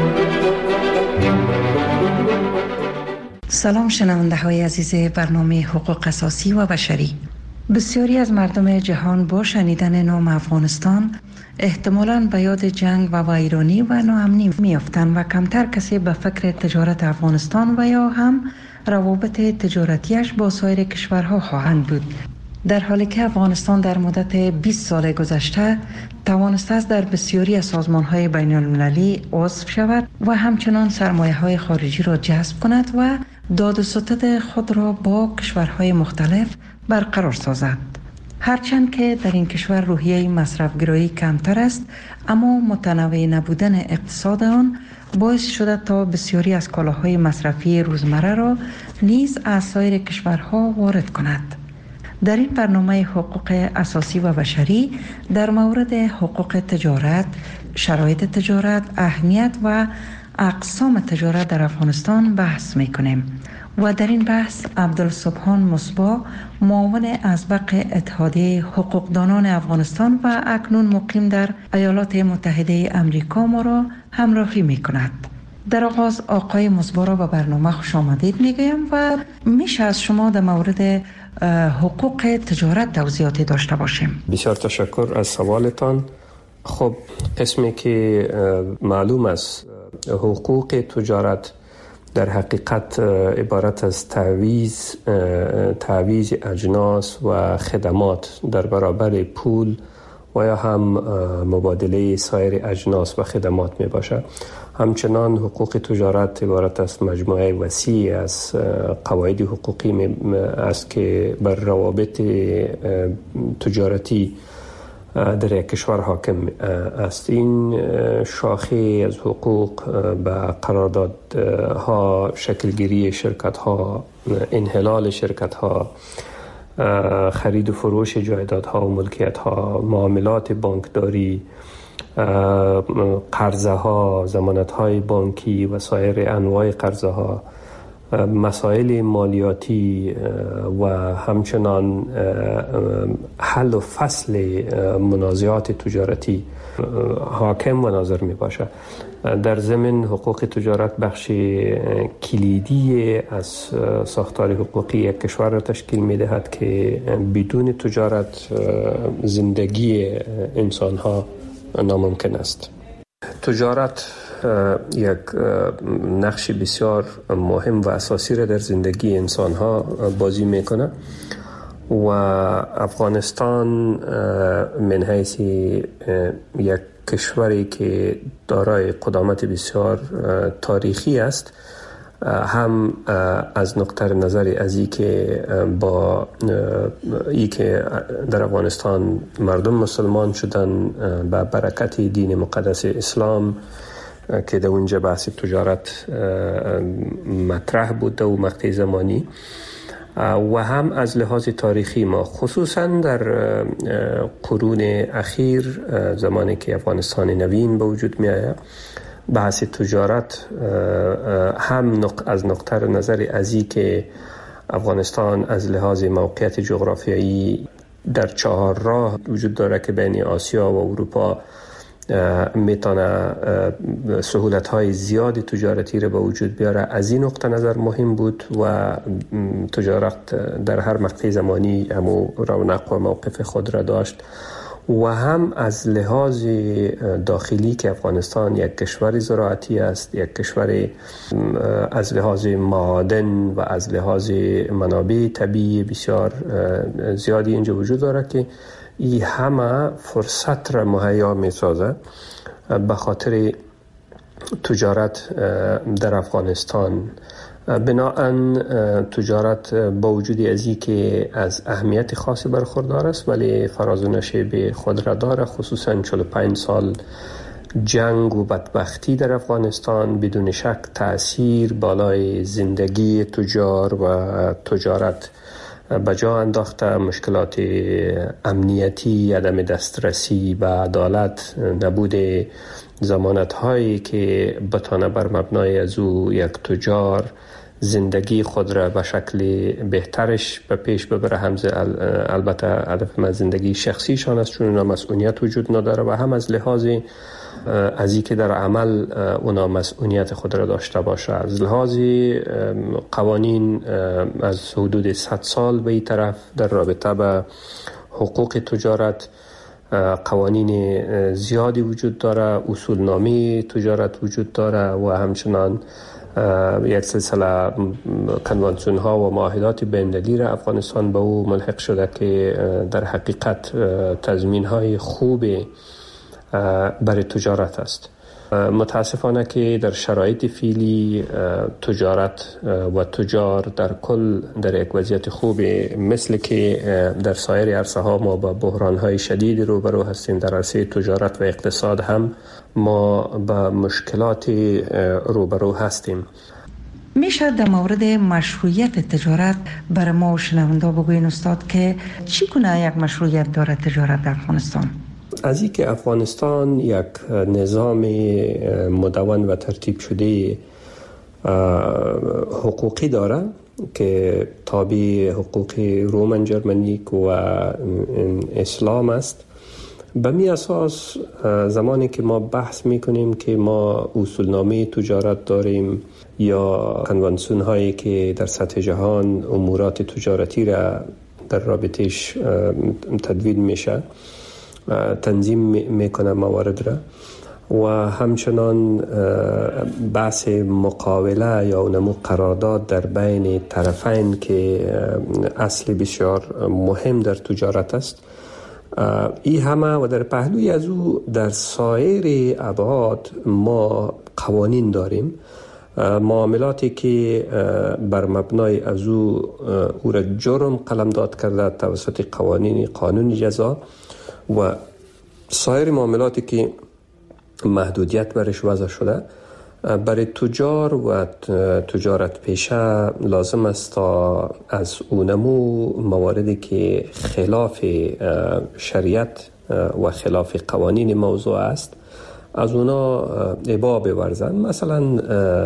Speaker 10: سلام شنونده های عزیز برنامه حقوق اساسی و بشری. بسیاری از مردم جهان با شنیدن نام افغانستان احتمالاً به یاد جنگ و ویرانی و ناامنی میافتند و کمتر کسی به فکر تجارت افغانستان و یا هم روابط تجارتیش با سایر کشورها خواهند بود. در حالی که افغانستان در مدت 20 سال گذشته توانسته است در بسیاری از سازمان‌های بین‌المللی عضو شود و همچنان سرمایه‌های خارجی را جذب کند و داد و ستد خود را با کشورهای مختلف برقرار سازد. هرچند که در این کشور روحیه مصرف‌گرایی کمتر است، اما متنوع نبودن اقتصاد آن باعث شده تا بسیاری از کالاهای مصرفی روزمره را نیز از سایر کشورها وارد کند. در این برنامه حقوق اساسی و بشری در مورد حقوق تجارت، شرایط تجارت، اهمیت و اقسام تجارت در افغانستان بحث می‌کنیم و در این بحث عبدالسبحان مصباح، معاون اسبق اتحادیه حقوقدانان افغانستان و اکنون مقیم در ایالات متحده امریکا ما را همراهی می‌کند. در آغاز آقای مصباح را به برنامه خوش آمدید میگویم و میشه از شما در مورد حقوق تجارت توضیحاتی داشته باشیم.
Speaker 11: بسیار تشکر از سوالتان. خب قسمی که معلوم است حقوق تجارت در حقیقت عبارت از تعویض اجناس و خدمات در برابر پول و یا هم مبادله سایر اجناس و خدمات می باشد. همچنان حقوق تجارت عبارت است مجموعه وسیع از قواعد حقوقی است که بر روابط تجارتی در یک کشور حاکم است. این شاخه از حقوق به قراردادها، شکلگیری شرکت‌ها، انحلال شرکت‌ها، خرید و فروش جایدادها و ملکیت‌ها، معاملات بانکداری، قرضه ها، ضمانت های بانکی و سایر انواع قرضه ها، مسائل مالیاتی و همچنان حل و فصل منازعات تجارتی حاکم و ناظر می باشد. در ضمن حقوق تجارت بخش کلیدی از ساختار حقوقی یک کشور را تشکیل می دهد که بدون تجارت زندگی انسان ها ناممکن است. تجارت یک نقش بسیار مهم و اساسی را در زندگی انسان ها بازی میکنه و افغانستان من حیث یک کشوری که دارای قدامت بسیار تاریخی است، هم از نقطه نظر از این که با ای که در افغانستان مردم مسلمان شدن با برکت دین مقدس اسلام که در اونجا بحث تجارت مطرح بوده و مقطع زمانی، و هم از لحاظ تاریخی ما خصوصا در قرون اخیر زمانی که افغانستان نوین به وجود می آید، بحث تجارت هم از نقطه نظر ازی که افغانستان از لحاظ موقعیت جغرافیایی در 4 راه وجود داره که بین آسیا و اروپا میتونه سهولت‌های زیاد تجارتی را به وجود بیاره. از این نقطه نظر مهم بود و تجارت در هر مقطع زمانی همو رونق و موقف خود را داشت و هم از لحاظ داخلی که افغانستان یک کشور زراعتی است، یک کشور از لحاظ معادن و از لحاظ منابع طبیعی بسیار زیادی اینجا وجود دارد که این همه فرصت را مهیا می سازه به خاطر تجارت در افغانستان. بناهن تجارت با وجود ازی که از اهمیت خاصی برخوردار است ولی فراز و نشیب خود را داره، خصوصا 45 سال جنگ و بدبختی در افغانستان بدون شک تأثیر بالای زندگی تجار و تجارت بجا انداخته. مشکلات امنیتی، عدم دسترسی به عدالت، نبود ضمانت هایی که بتانه بر مبنای از او یک تجار زندگی خود را به شکل بهترش به پیش ببره. البته هدف من زندگی شخصیشان است چون اونا مسئولیت وجود نداره و هم از لحاظ از اینکه در عمل اونا مسئولیت خود را داشته باشه. از لحاظ قوانین از حدود 100 سال به این طرف در رابطه به حقوق تجارت قوانین زیادی وجود داره، اصولنامه تجارت وجود داره و همچنان یک سلسله کنوانسیون ها و معاهدات بین‌المللی را افغانستان به او ملحق شده که در حقیقت تضمین های خوب برای تجارت است. متاسفانه که در شرایط فعلی تجارت و تجار در کل در یک وضعیت خوب مثل که در سایر عرصه ها ما با بحران های شدید روبرو هستیم. در عرصه تجارت و اقتصاد هم ما با مشکلات روبرو هستیم.
Speaker 10: میشه در مورد مشروعیت تجارت برای ما و شنونده بگوین استاد که چگونه یک مشروعیت داره تجارت در افغانستان؟
Speaker 11: از این که افغانستان یک نظام مدون و ترتیب شده حقوقی داره که تابع حقوق رومن جرمنیک و اسلام است، به می اساس زمانی که ما بحث میکنیم که ما اصولنامه تجارت داریم یا کنوانسیون هایی که در سطح جهان امورات تجارتی را در رابطش تدوین میشه، تنظیم میکنه موارد را و همچنان بحث مقاوله یا اونمو قرارداد در بین طرفین که اصل بسیار مهم در تجارت است. این همه و در پهلوی از او در سایر ابعاد ما قوانین داریم، معاملاتی که بر مبنای از او را جرم قلمداد کرده توسط قانون جزا و سایر معاملاتی که محدودیت برش وضع شده. برای تجار و تجارت پیشه لازم است تا از اونمو مواردی که خلاف شریعت و خلاف قوانین موضوع است از اونا ابا بورزن. مثلا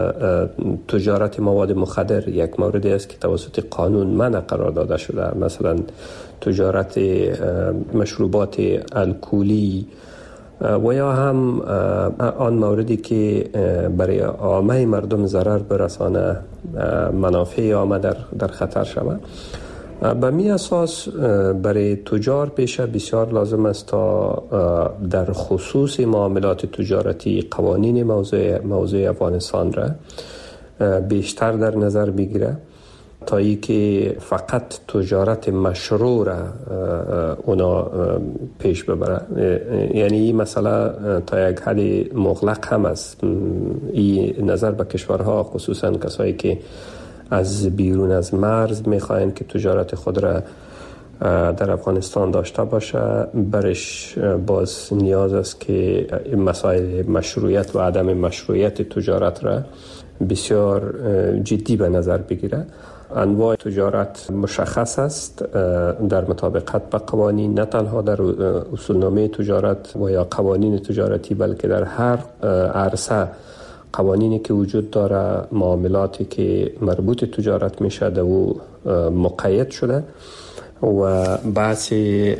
Speaker 11: تجارت مواد مخدر یک موردی است که توسط قانون منع قرار داده شده. مثلا تجارت مشروبات الکلی و یا هم آن موردی که برای عامه مردم ضرر برسانه، منافع عامه در خطر شود. به می اساس برای تجار پیشه بسیار لازم است تا در خصوص معاملات تجارتی قوانین موضوع افغانستان را بیشتر در نظر بگیره تا ای که فقط تجارت مشروع را اونا پیش ببره. یعنی این مسئله تا یک حد مغلق هم است. این نظر به کشورها خصوصا کسایی که از بیرون از مرز میخواین که تجارت خود را در افغانستان داشته باشه، برش باز نیاز است که مسائل مشروعیت و عدم مشروعیت تجارت را بسیار جدی به نظر بگیره. انواع تجارت مشخص است در مطابقت به قوانین، نه تنها در اصولنامه تجارت و یا قوانین تجارتی بلکه در هر عرصه قوانینی که وجود داره، معاملاتی که مربوط تجارت میشه در او مقید شده و بحث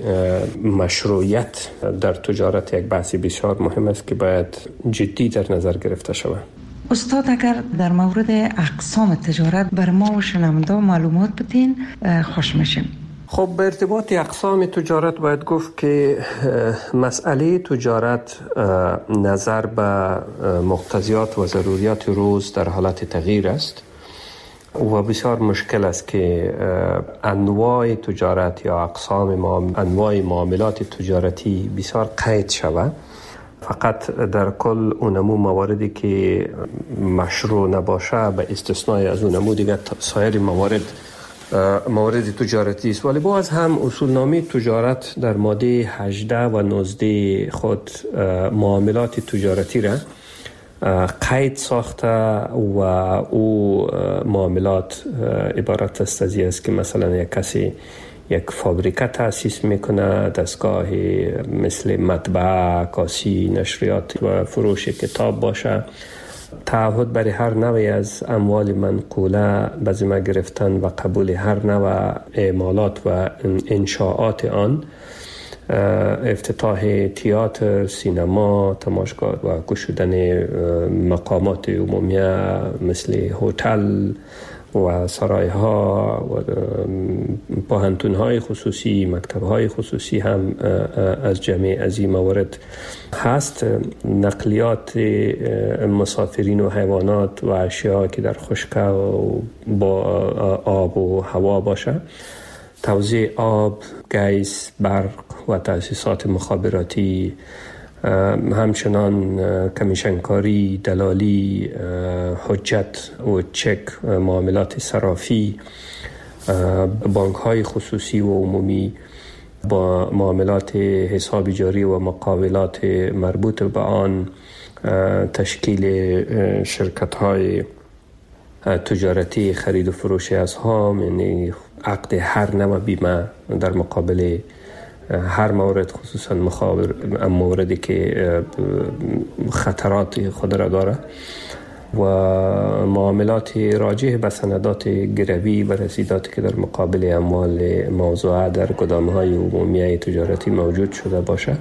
Speaker 11: مشروعیت در تجارت یک بحث بسیار مهم است که باید جدی در نظر گرفته شود.
Speaker 10: استاد اگر در مورد اقسام تجارت بر ما و شنونده معلومات بدین خوش میشیم.
Speaker 11: خب به ارتباط اقسام تجارت باید گفت که مسئله تجارت نظر به مقتضیات و ضروریات روز در حالت تغییر است و بسیار مشکل است که انواع تجارت یا اقسام انواع معاملات تجارتی بسیار قید شود. فقط در کل اونمو مواردی که مشروع نباشه به استثنای از اونمو دیگه سایر موارد تجارتی است. ولی باز هم اصولنامه تجارت در ماده 18 و 19 خود معاملات تجارتی را قید ساخته و او معاملات عبارت است که مثلا یک کسی یک فابریکه تأسیس میکنه، دستگاه مثل مطبعه، کاسی، نشریات و فروش کتاب باشه، تعهد برای هر نوعی از اموال منقوله به ذمه گرفتن و قبول هر نوع اعمالات و انشاءات آن، افتتاح تئاتر، سینما، تماشاگاه و گشودن مقامات عمومیه مثل هتل و سرایها و پوهنتون‌های خصوصی، مکتب‌های خصوصی هم از جمعی از این موارد هست. نقلیات مسافرین و حیوانات و اشیاء که در خشک و با آب و هوا باشه، توزیع آب، گیس، برق و تأسیسات مخابراتی، همچنان کمیشنکاری، دلالی، حجت و چک، معاملات صرافی، بانک‌های خصوصی و عمومی، با معاملات حساب جاری و مقاولات مربوط به آن، تشکیل شرکت‌های تجارتی خرید و فروش اسهام، یعنی عقد هر نوع بیمه در مقابل هر مورد، خصوصا موردی که خطرات خود را داره، و معاملات راجع به سندات گروی و رسیداتی که در مقابل اموال موضوعه در گدام‌های عمومی تجارتی موجود شده باشه.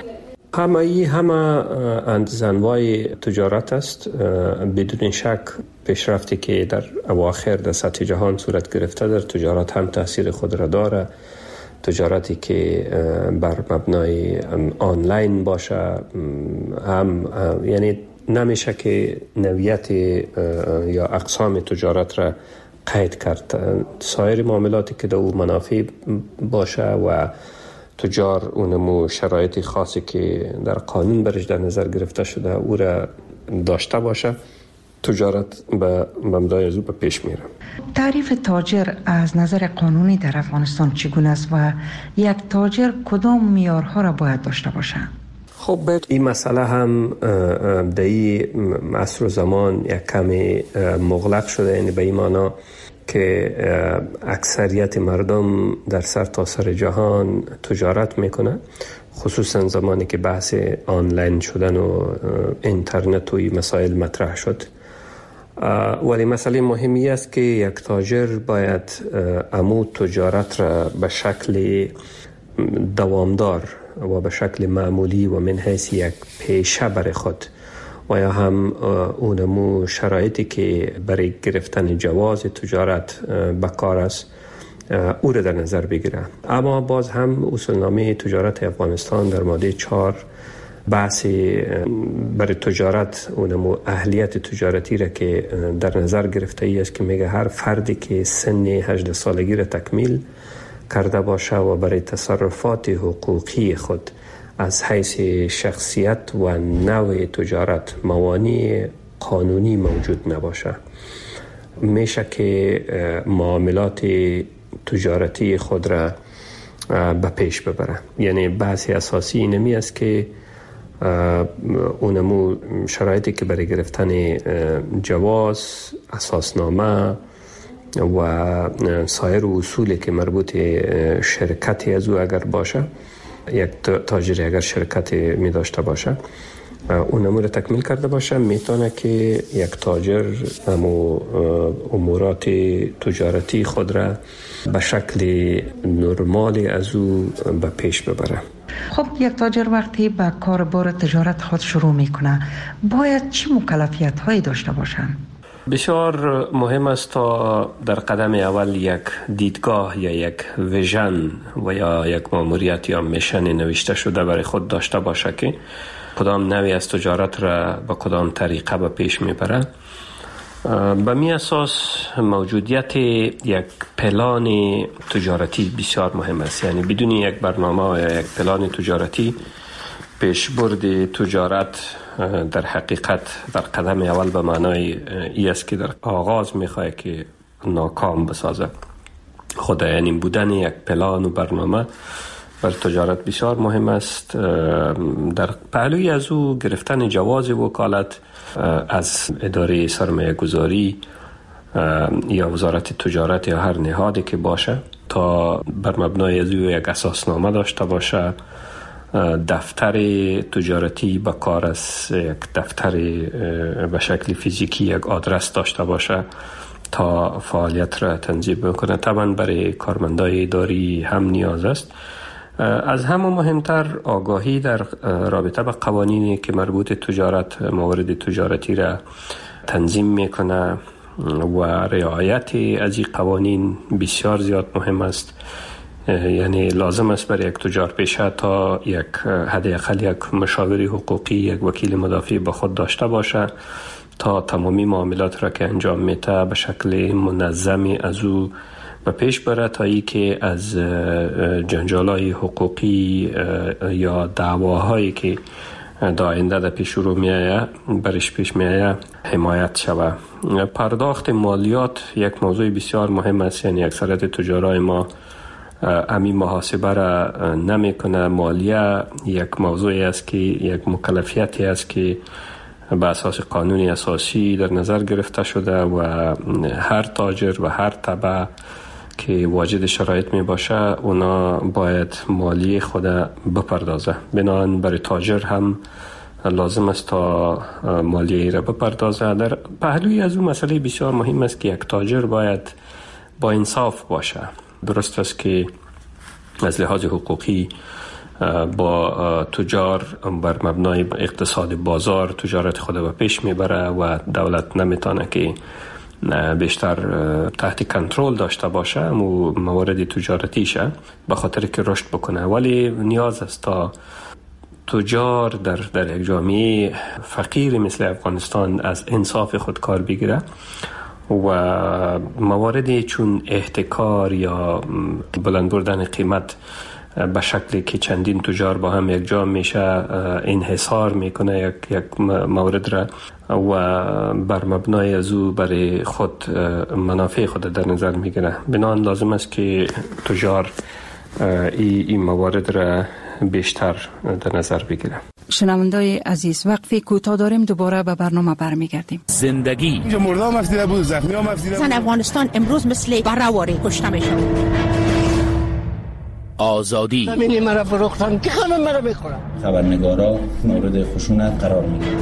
Speaker 11: همه انواع تجارت است. بدون شک پیشرفتی که در اواخر در سطح جهان صورت گرفته در تجارت هم تاثیر خود را داره. تجارتی که بر مبنای آنلاین باشه هم یعنی نمیشه که نوعیت یا اقسام تجارت را قید کرد. سایر معاملاتی که در او منافع باشه و تجار اونمو شرایط خاصی که در قانون برش در نظر گرفته شده او را داشته باشه، تجارت به مبنای از او به پیش میره.
Speaker 10: تعریف تاجر از نظر قانونی در افغانستان چگونه است و یک تاجر کدام معیارها را باید داشته باشد؟
Speaker 11: خب این مسئله هم در این عصر و زمان یک کمی مغلق شده، یعنی به این معنا که اکثریت مردم در سرتاسر جهان تجارت میکنه، خصوصا زمانی که بحث آنلاین شدن و اینترنت و این مسائل مطرح شد. ولی مسئله مهمی است که یک تاجر باید امو تجارت را به شکل دوامدار و به شکل معمولی و من حیث یک پیشه برای خود و یا هم اونمو شرایطی که برای گرفتن جواز تجارت بکار است او را در نظر بگیره. اما باز هم اصولنامه تجارت افغانستان در ماده 4 بحث برای تجارت اونمو اهلیت تجارتی را که در نظر گرفته ای است که میگه هر فردی که سن 18 سالگی را تکمیل کرده باشه و برای تصرفات حقوقی خود از حیث شخصیت و نوع تجارت موانع قانونی موجود نباشه، میشه که معاملات تجارتی خود را به پیش ببره. یعنی بحث اساسی اینمی است که اونمو شرایطی که برای گرفتن جواز، اساسنامه و سایر اصولی که مربوط شرکتی از او اگر باشه، یک تاجر اگر شرکت می داشته باشه اون امور تکمیل کرده باشه، میتونه که یک تاجر امورات تجارتی خود را به شکل نرمالی از او به پیش ببره.
Speaker 10: خب یک تاجر وقتی به کار بار تجارت خود شروع میکنه باید چه مکلفیت هایی داشته باشن؟
Speaker 11: بسیار مهم است تا در قدم اول یک دیدگاه یا یک ویژن و یا یک ماموریت یا میشن نوشته شده برای خود داشته باشه که کدام نوعی از تجارت را با کدام طریقه به پیش میبره. به می اساس موجودیت یک پلان تجارتی بسیار مهم است. یعنی بدون یک برنامه یا یک پلان تجارتی پیشبرد تجارت در حقیقت در قدم اول به معنای ای است که در آغاز میخواه که ناکام بسازد. خود یعنی بودن یک پلان و برنامه بر تجارت بسیار مهم است. در پهلوی از او گرفتن جواز وکالت از اداره سرمایه گذاری یا وزارت تجارت یا هر نهادی که باشه تا بر مبنای از او یک اساسنامه داشته باشه، دفتر تجارتی با کار از یک دفتر به شکل فیزیکی یک آدرس داشته باشه تا فعالیت را تنظیم بکنه. طبعا برای کارمندای اداری هم نیاز است. از همه مهمتر آگاهی در رابطه با قوانینی که مربوط تجارت، موارد تجارتی را تنظیم میکنه و رعایت از این قوانین بسیار زیاد مهم است. یعنی لازم است برای یک تجار پیشه تا یک حداقل یک مشاور حقوقی، یک وکیل مدافع با خود داشته باشه تا تمامی معاملات را که انجام میده به شکل منظمی از او به پیش بره تا ای که از جنجالای حقوقی یا دعواهایی که در آینده در پیش رو میآید برش پیش میآید حمایت شود. پرداخت مالیات یک موضوع بسیار مهم است. یعنی اکثریت تجارای ما امی محاسبه را نمی کنه. مالیه یک موضوعی است که یک مکلفیتی است که به اساس قانونی اساسی در نظر گرفته شده و هر تاجر و هر تبع که واجد شرایط می باشه اونا باید مالیه خود بپردازه. بنابراین برای تاجر هم لازم است تا مالیه را بپردازه. در پهلوی از اون مسئله بسیار مهم است که یک تاجر باید با انصاف باشه. درست است که از لحاظ حقوقی با تجار بر مبنای اقتصاد بازار تجارت خود به پیش میبره و دولت نمیتونه که بیشتر تحت کنترل داشته باشه و موارد تجارتیشه به خاطر که رشد بکنه. ولی نیاز است تا تجار در یک جامعه فقیر مثل افغانستان از انصاف خود کار بگیره و مواردی چون احتکار یا بلند بردن قیمت به شکلی که چندین تجار با هم یک جا میشه انحصار میکنه یک مورد را و بر مبنای از او برای خود منافع خود در نظر میگیره. بنابراین لازم است که تجار این موارد را بیشتر در نظر بگیره.
Speaker 12: شنوندای عزیز، وقفه کوتاه داریم، دوباره به برنامه برمیگردیم.
Speaker 13: زندگی
Speaker 14: اینجا مردم افزیده بود، زخمی هم افزیده بود.
Speaker 15: افغانستان امروز مثل برهواری کشته میشه.
Speaker 13: آزادی
Speaker 15: همین مرا فروختن که خانم مرا میخورن.
Speaker 16: خبرنگارا مورد خشونت قرار میگیرن.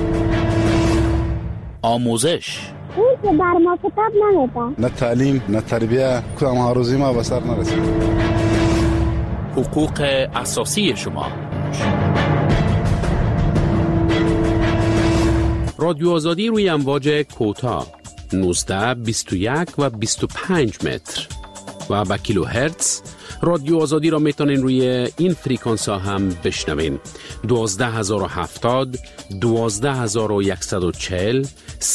Speaker 13: آموزش
Speaker 17: اون که بر ما کتاب نمیده.
Speaker 14: نه تعلیم نه تربیه، کدام هاروزی ما به سر نرسید.
Speaker 13: حقوق اساسی شما. رادیو آزادی روی امواج کوتاه 19 21 و 25 متر و با کیلو هرتز. رادیو آزادی را میتونین روی این فریکانس ها هم بشنوین. 12070 12140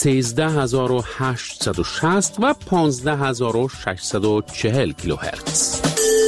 Speaker 13: 13860 و 15640 کیلو هرتز.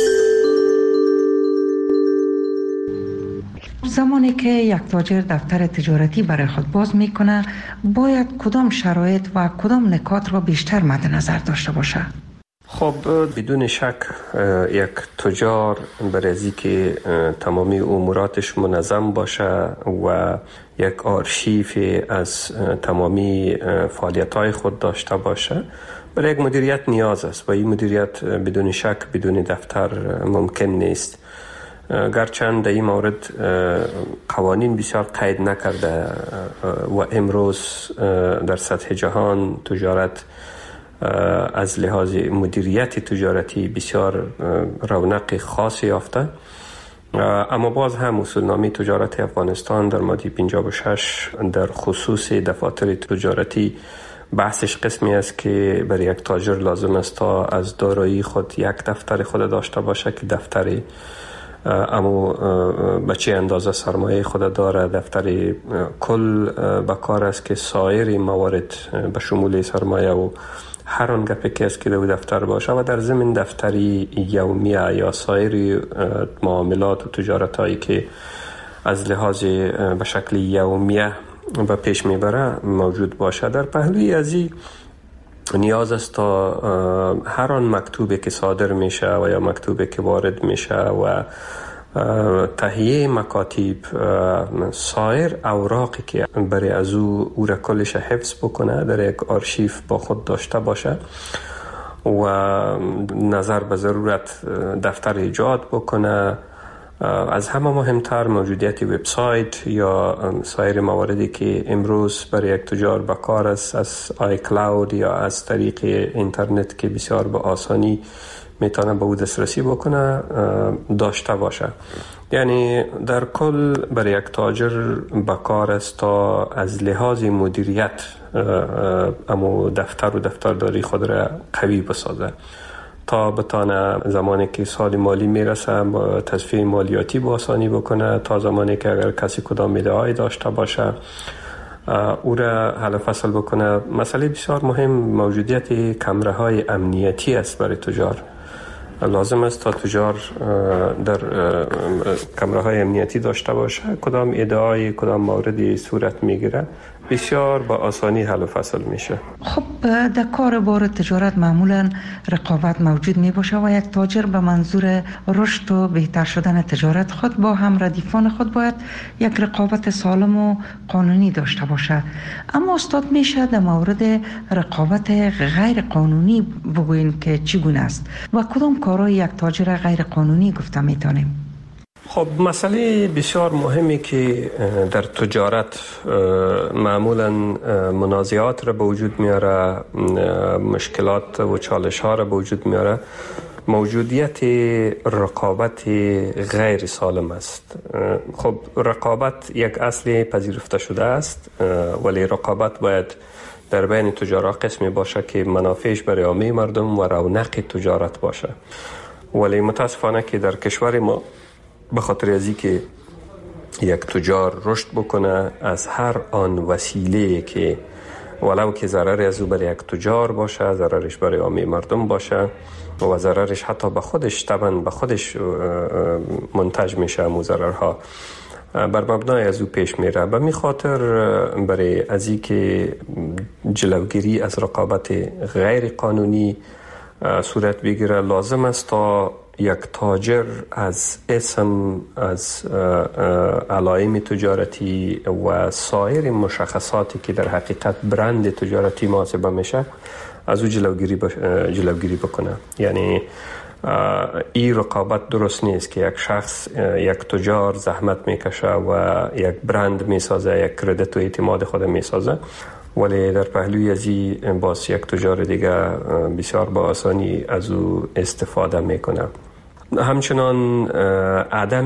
Speaker 10: زمانی که یک تاجر دفتر تجارتی برای خود باز میکنه باید کدام شرایط و کدام نکات را بیشتر مد نظر داشته باشه؟
Speaker 11: خب بدون شک یک تجار برای از که تمامی اموراتش منظم باشه و یک آرشیف از تمامی فعالیت‌های خود داشته باشه برای یک مدیریت نیاز است و این مدیریت بدون شک بدون دفتر ممکن نیست. گرچند در این مورد قوانین بسیار قید نکرده و امروز در سطح جهان تجارت از لحاظ مدیریت تجارتی بسیار رونق خاصی یافته، اما باز هم اصولنامه تجارت افغانستان در ماده 56 در خصوص دفاتر تجارتی بحثش قسمی است که برای یک تاجر لازم است تا از دارایی خود یک دفتر خود داشته باشه که دفتری اما به چه اندازه سرمایه خود داره، دفتری کل به کار است که سایر موارد به شمول سرمایه و هر آن گپی که است که در دفتر باشه و در ضمن دفتری یومیه یا سایر معاملات و تجارت هایی که از لحاظ به شکل یومیه به پیش میبره موجود باشه. در پهلوی ازی نیاز است تا هر آن مکتوبی که صادر میشه و یا مکتوبی که وارد میشه و تهیه مکاتب سایر اوراقی که برای از او را کلش حفظ بکنه در یک آرشیف با خود داشته باشه و نظر به ضرورت دفتر ایجاد بکنه. از همه مهمتر موجودیت وبسایت یا سایر مواردی که امروز برای یک تجار به کار است از آی کلاود یا از طریق اینترنت که بسیار به آسانی میتونه به او دسترسی بکنه داشته باشه. یعنی در کل برای یک تاجر به کار است تا از لحاظ مدیریت اما دفتر و دفترداری خود را قوی بسازه تا بتانه زمانی که سال مالی میرسه با تصفیه مالیاتی با آسانی بکنه، تا زمانی که اگر کسی کدام ایده‌ای داشته باشه او را حل فصل بکنه. مسئله بسیار مهم موجودیت کمره های امنیتی است برای تجار. لازم است تا تجار در کمره های امنیتی داشته باشه، کدام ایده‌ای کدام موردی صورت میگیره بسیار با آسانی حل و فصل میشه.
Speaker 10: خب در کار بار تجارت معمولا رقابت موجود می باشه و یک تاجر به منظور رشد و بهتر شدن تجارت خود با هم ردیفان خود باید یک رقابت سالم و قانونی داشته باشه. اما استاد میشه در مورد رقابت غیر قانونی بگوین که چگونه است و کدام کارهای یک تاجر غیر قانونی گفته میتونیم؟
Speaker 11: خب مسئله بسیار مهمی که در تجارت معمولا منازعات را به وجود میاره، مشکلات و چالش ها را به وجود میاره، موجودیت رقابت غیر سالم است. خب رقابت یک اصل پذیرفته شده است، ولی رقابت باید در بین تجارت قسمی باشه که منافعش برای عامه مردم و رونق تجارت باشه. ولی متاسفانه که در کشور ما به خاطر ازی که یک تجار رشد بکنه از هر آن وسیله که ولو که ضرر از او برای یک تجار باشه، ضررش برای عامه مردم باشه و ضررش حتی به خودش طبعا به خودش منتج میشه، مو ضررها بر مبنای از او پیش میره. به می خاطر برای ازی که جلوگیری از رقابت غیر قانونی صورت بگیره لازم است تا یک تاجر از اسم، از علائم تجارتی و سایر مشخصاتی که در حقیقت برند تجارتی محاسبه میشه از او جلوگیری بکنه. یعنی این رقابت درست نیست که یک شخص، یک تجار زحمت میکشه و یک برند میسازه، یک کردیت و اعتماد خود میسازه، ولی در پهلوی ازی باز یک تجار دیگه بسیار با آسانی از او استفاده میکنه. همچنان عدم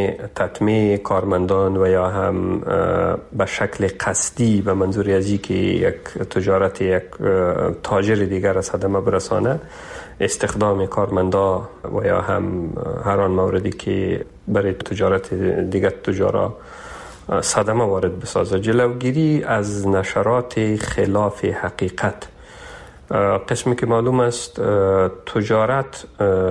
Speaker 11: تطمیع کارمندان و یا هم به شکل قصدی به منظور ازی که یک تجارت یک تاجر دیگر از صدمه برسانه، استخدام کارمندا و یا هم هر آن موردی که برای تجارت دیگر تجارا صدمه وارد بسازه. جلوگیری از نشرات خلاف حقیقت. قسمی که معلوم است تجارت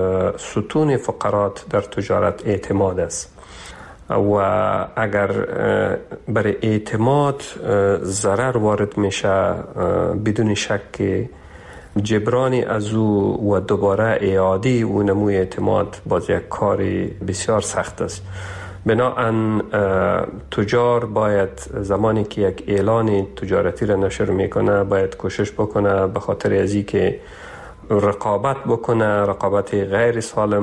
Speaker 11: ستون فقرات در تجارت اعتماد است و اگر برای اعتماد ضرر وارد میشه بدون شک جبرانی از او و دوباره اعاده او نموی اعتماد باز یک کاری بسیار سخت است. بناهن تجار باید زمانی که یک اعلان تجارتی را نشر میکنه باید کوشش بکنه به خاطر ازی که رقابت بکنه، رقابت غیر سالم،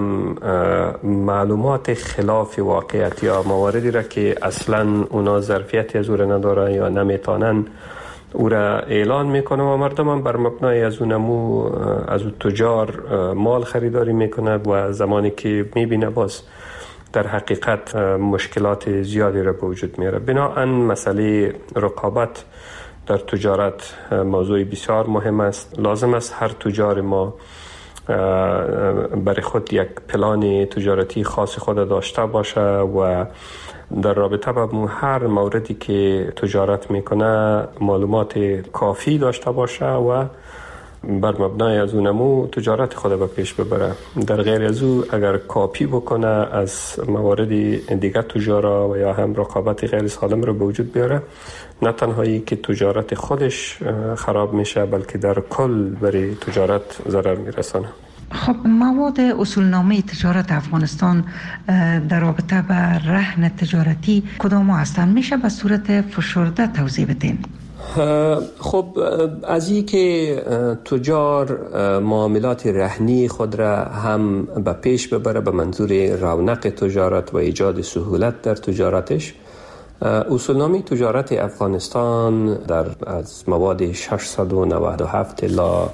Speaker 11: معلومات خلاف واقعیت یا مواردی را که اصلا اونا ظرفیتی از او را نداره یا نمیتونن او را اعلان میکنه و مردم هم بر مبنای از اونمو از اون تجار مال خریداری میکنه و زمانی که میبینه باز در حقیقت مشکلات زیادی را به وجود میاره. بنابراین مسئله رقابت در تجارت موضوع بسیار مهم است. لازم است هر تجار ما برای خود یک پلان تجارتی خاص خود داشته باشه و در رابطه با هر موردی که تجارت میکنه معلومات کافی داشته باشه و بر مبنای از اونمو تجارت خود به پیش ببره. در غیر از او اگر کاپی بکنه از موارد دیگر تجارا و یا هم رقابت غیر سالم رو به وجود بیاره، نه تنهایی که تجارت خودش خراب میشه بلکه در کل برای تجارت ضرر میرسانه.
Speaker 10: خب مواد اصولنامه تجارت افغانستان در رابطه با رهن تجارتی کدام هستند؟ میشه به صورت فشرده توضیح بدین؟
Speaker 11: خب از این که تجار معاملات رهنی خود را هم به پیش ببره به منظور رونق تجارت و ایجاد سهولت در تجارتش، اصولنامه تجارت افغانستان در از مواد 697 الی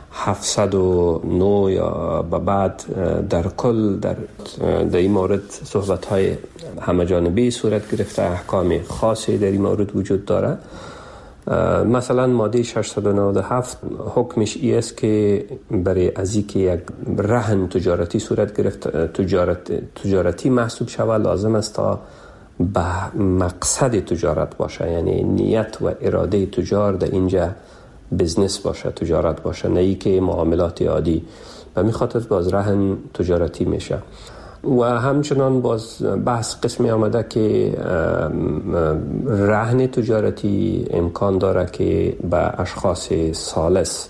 Speaker 11: 709 یا به بعد در کل در این مورد صحبت‌های همه‌جانبه صورت گرفته، احکام خاصی در این مورد وجود داره. مثلا ماده 697 حکمش ای است که برای از اینکه یک رهن تجارتی صورت گرفت تجارتی محسوب شود لازم است تا به مقصد تجارت باشه، یعنی نیت و اراده تجار در اینجا بزنس باشه، تجارت باشه، نه ای که معاملات عادی. و می خاطر باز رهن تجارتی میشه. و همچنان باز بحث قسمی آمده که رهن تجارتی امکان داره که به اشخاص ثالث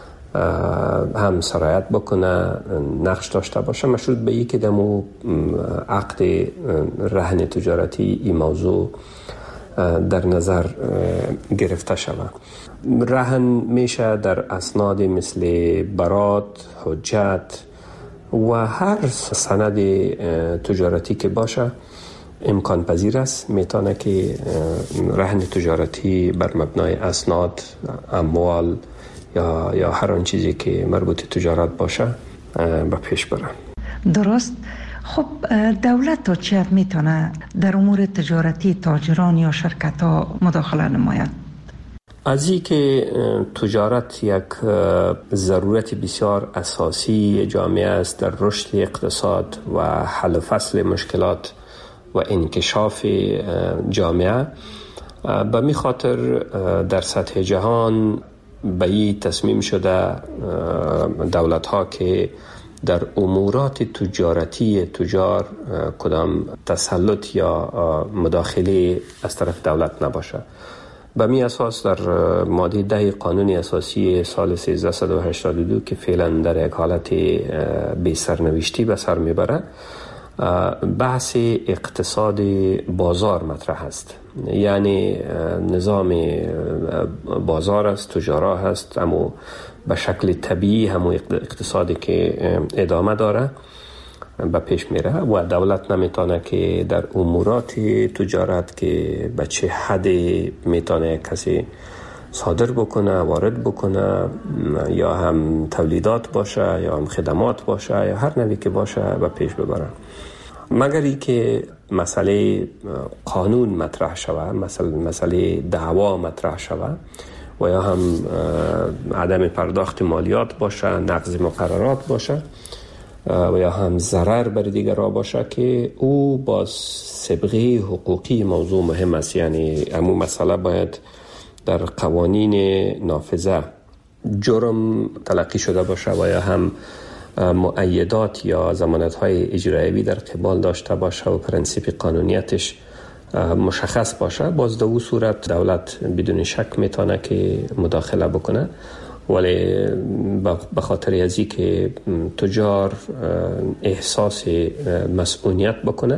Speaker 11: هم سرایت بکنه، نقش داشته باشه، مشروط به این که دمو عقد رهن تجارتی این موضوع در نظر گرفته شود. رهن میشه در اسناد مثل برات، حجت و هر سند تجارتی که باشه امکان پذیر است. میتونه که رهن تجارتی بر مبنای اسناد، اموال یا هر آن چیزی که مربوط تجارت باشه به پیش بره.
Speaker 10: درست. خب دولت تا چه حد میتونه در امور تجارتی تاجران یا شرکت ها مداخله نماید؟
Speaker 11: از این که تجارت یک ضرورت بسیار اساسی جامعه است در رشد اقتصاد و حل و فصل مشکلات و انکشاف جامعه، به می خاطر در سطح جهان به این تصمیم شده دولت ها که در امورات تجارتی تجار کدام تسلط یا مداخله از طرف دولت نباشه. به می اساس در ماده 10 قانون اساسی سال 1382 که فعلا در یک حالت بی سرنوشتی به سر میبره، بحث اقتصاد بازار مطرح است. یعنی نظام بازار است، تجارت هست، اما به شکل طبیعی همون اقتصادی که ادامه داره به پیش میره و دولت نمیتونه که در امورات تجارت که به چه حد میتونه کسی صادر بکنه، وارد بکنه، یا هم تولیدات باشه یا هم خدمات باشه یا هر نوعی که باشه به پیش ببره، مگر ای که مسئله قانون مطرح شود، مسئله دعوا مطرح شود و یا هم عدم پرداخت مالیات باشه، نقض مقررات باشه و یا هم ضرر بر دیگران باشه که او با سابقه حقوقی موضوع مهم است. یعنی همون مسئله باید در قوانین نافذه جرم تلقی شده باشه و یا هم مؤیدات یا ضمانت‌های اجرایی در قبال داشته باشه و پرنسیپ قانونیتش مشخص باشه. باز در اون صورت دولت بدون شک میتونه که مداخله بکنه، ولی به خاطر ازی که تجار احساس مسئولیت بکنه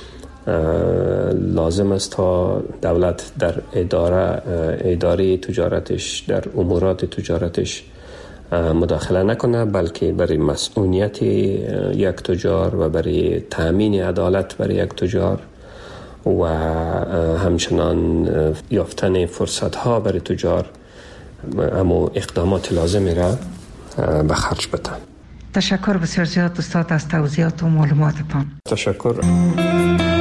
Speaker 11: لازم است تا دولت در اداره تجارتش، در امورات تجارتش مداخله نکنه، بلکه برای مسئولیت یک تجار و برای تأمین عدالت برای یک تجار و همچنان یافتن فرصت ها برای تجار اما اقدامات لازمی را به خرج بده.
Speaker 10: تشکر بسیار زیاد استاد از توضیحات و معلوماتتان.
Speaker 11: تشکر.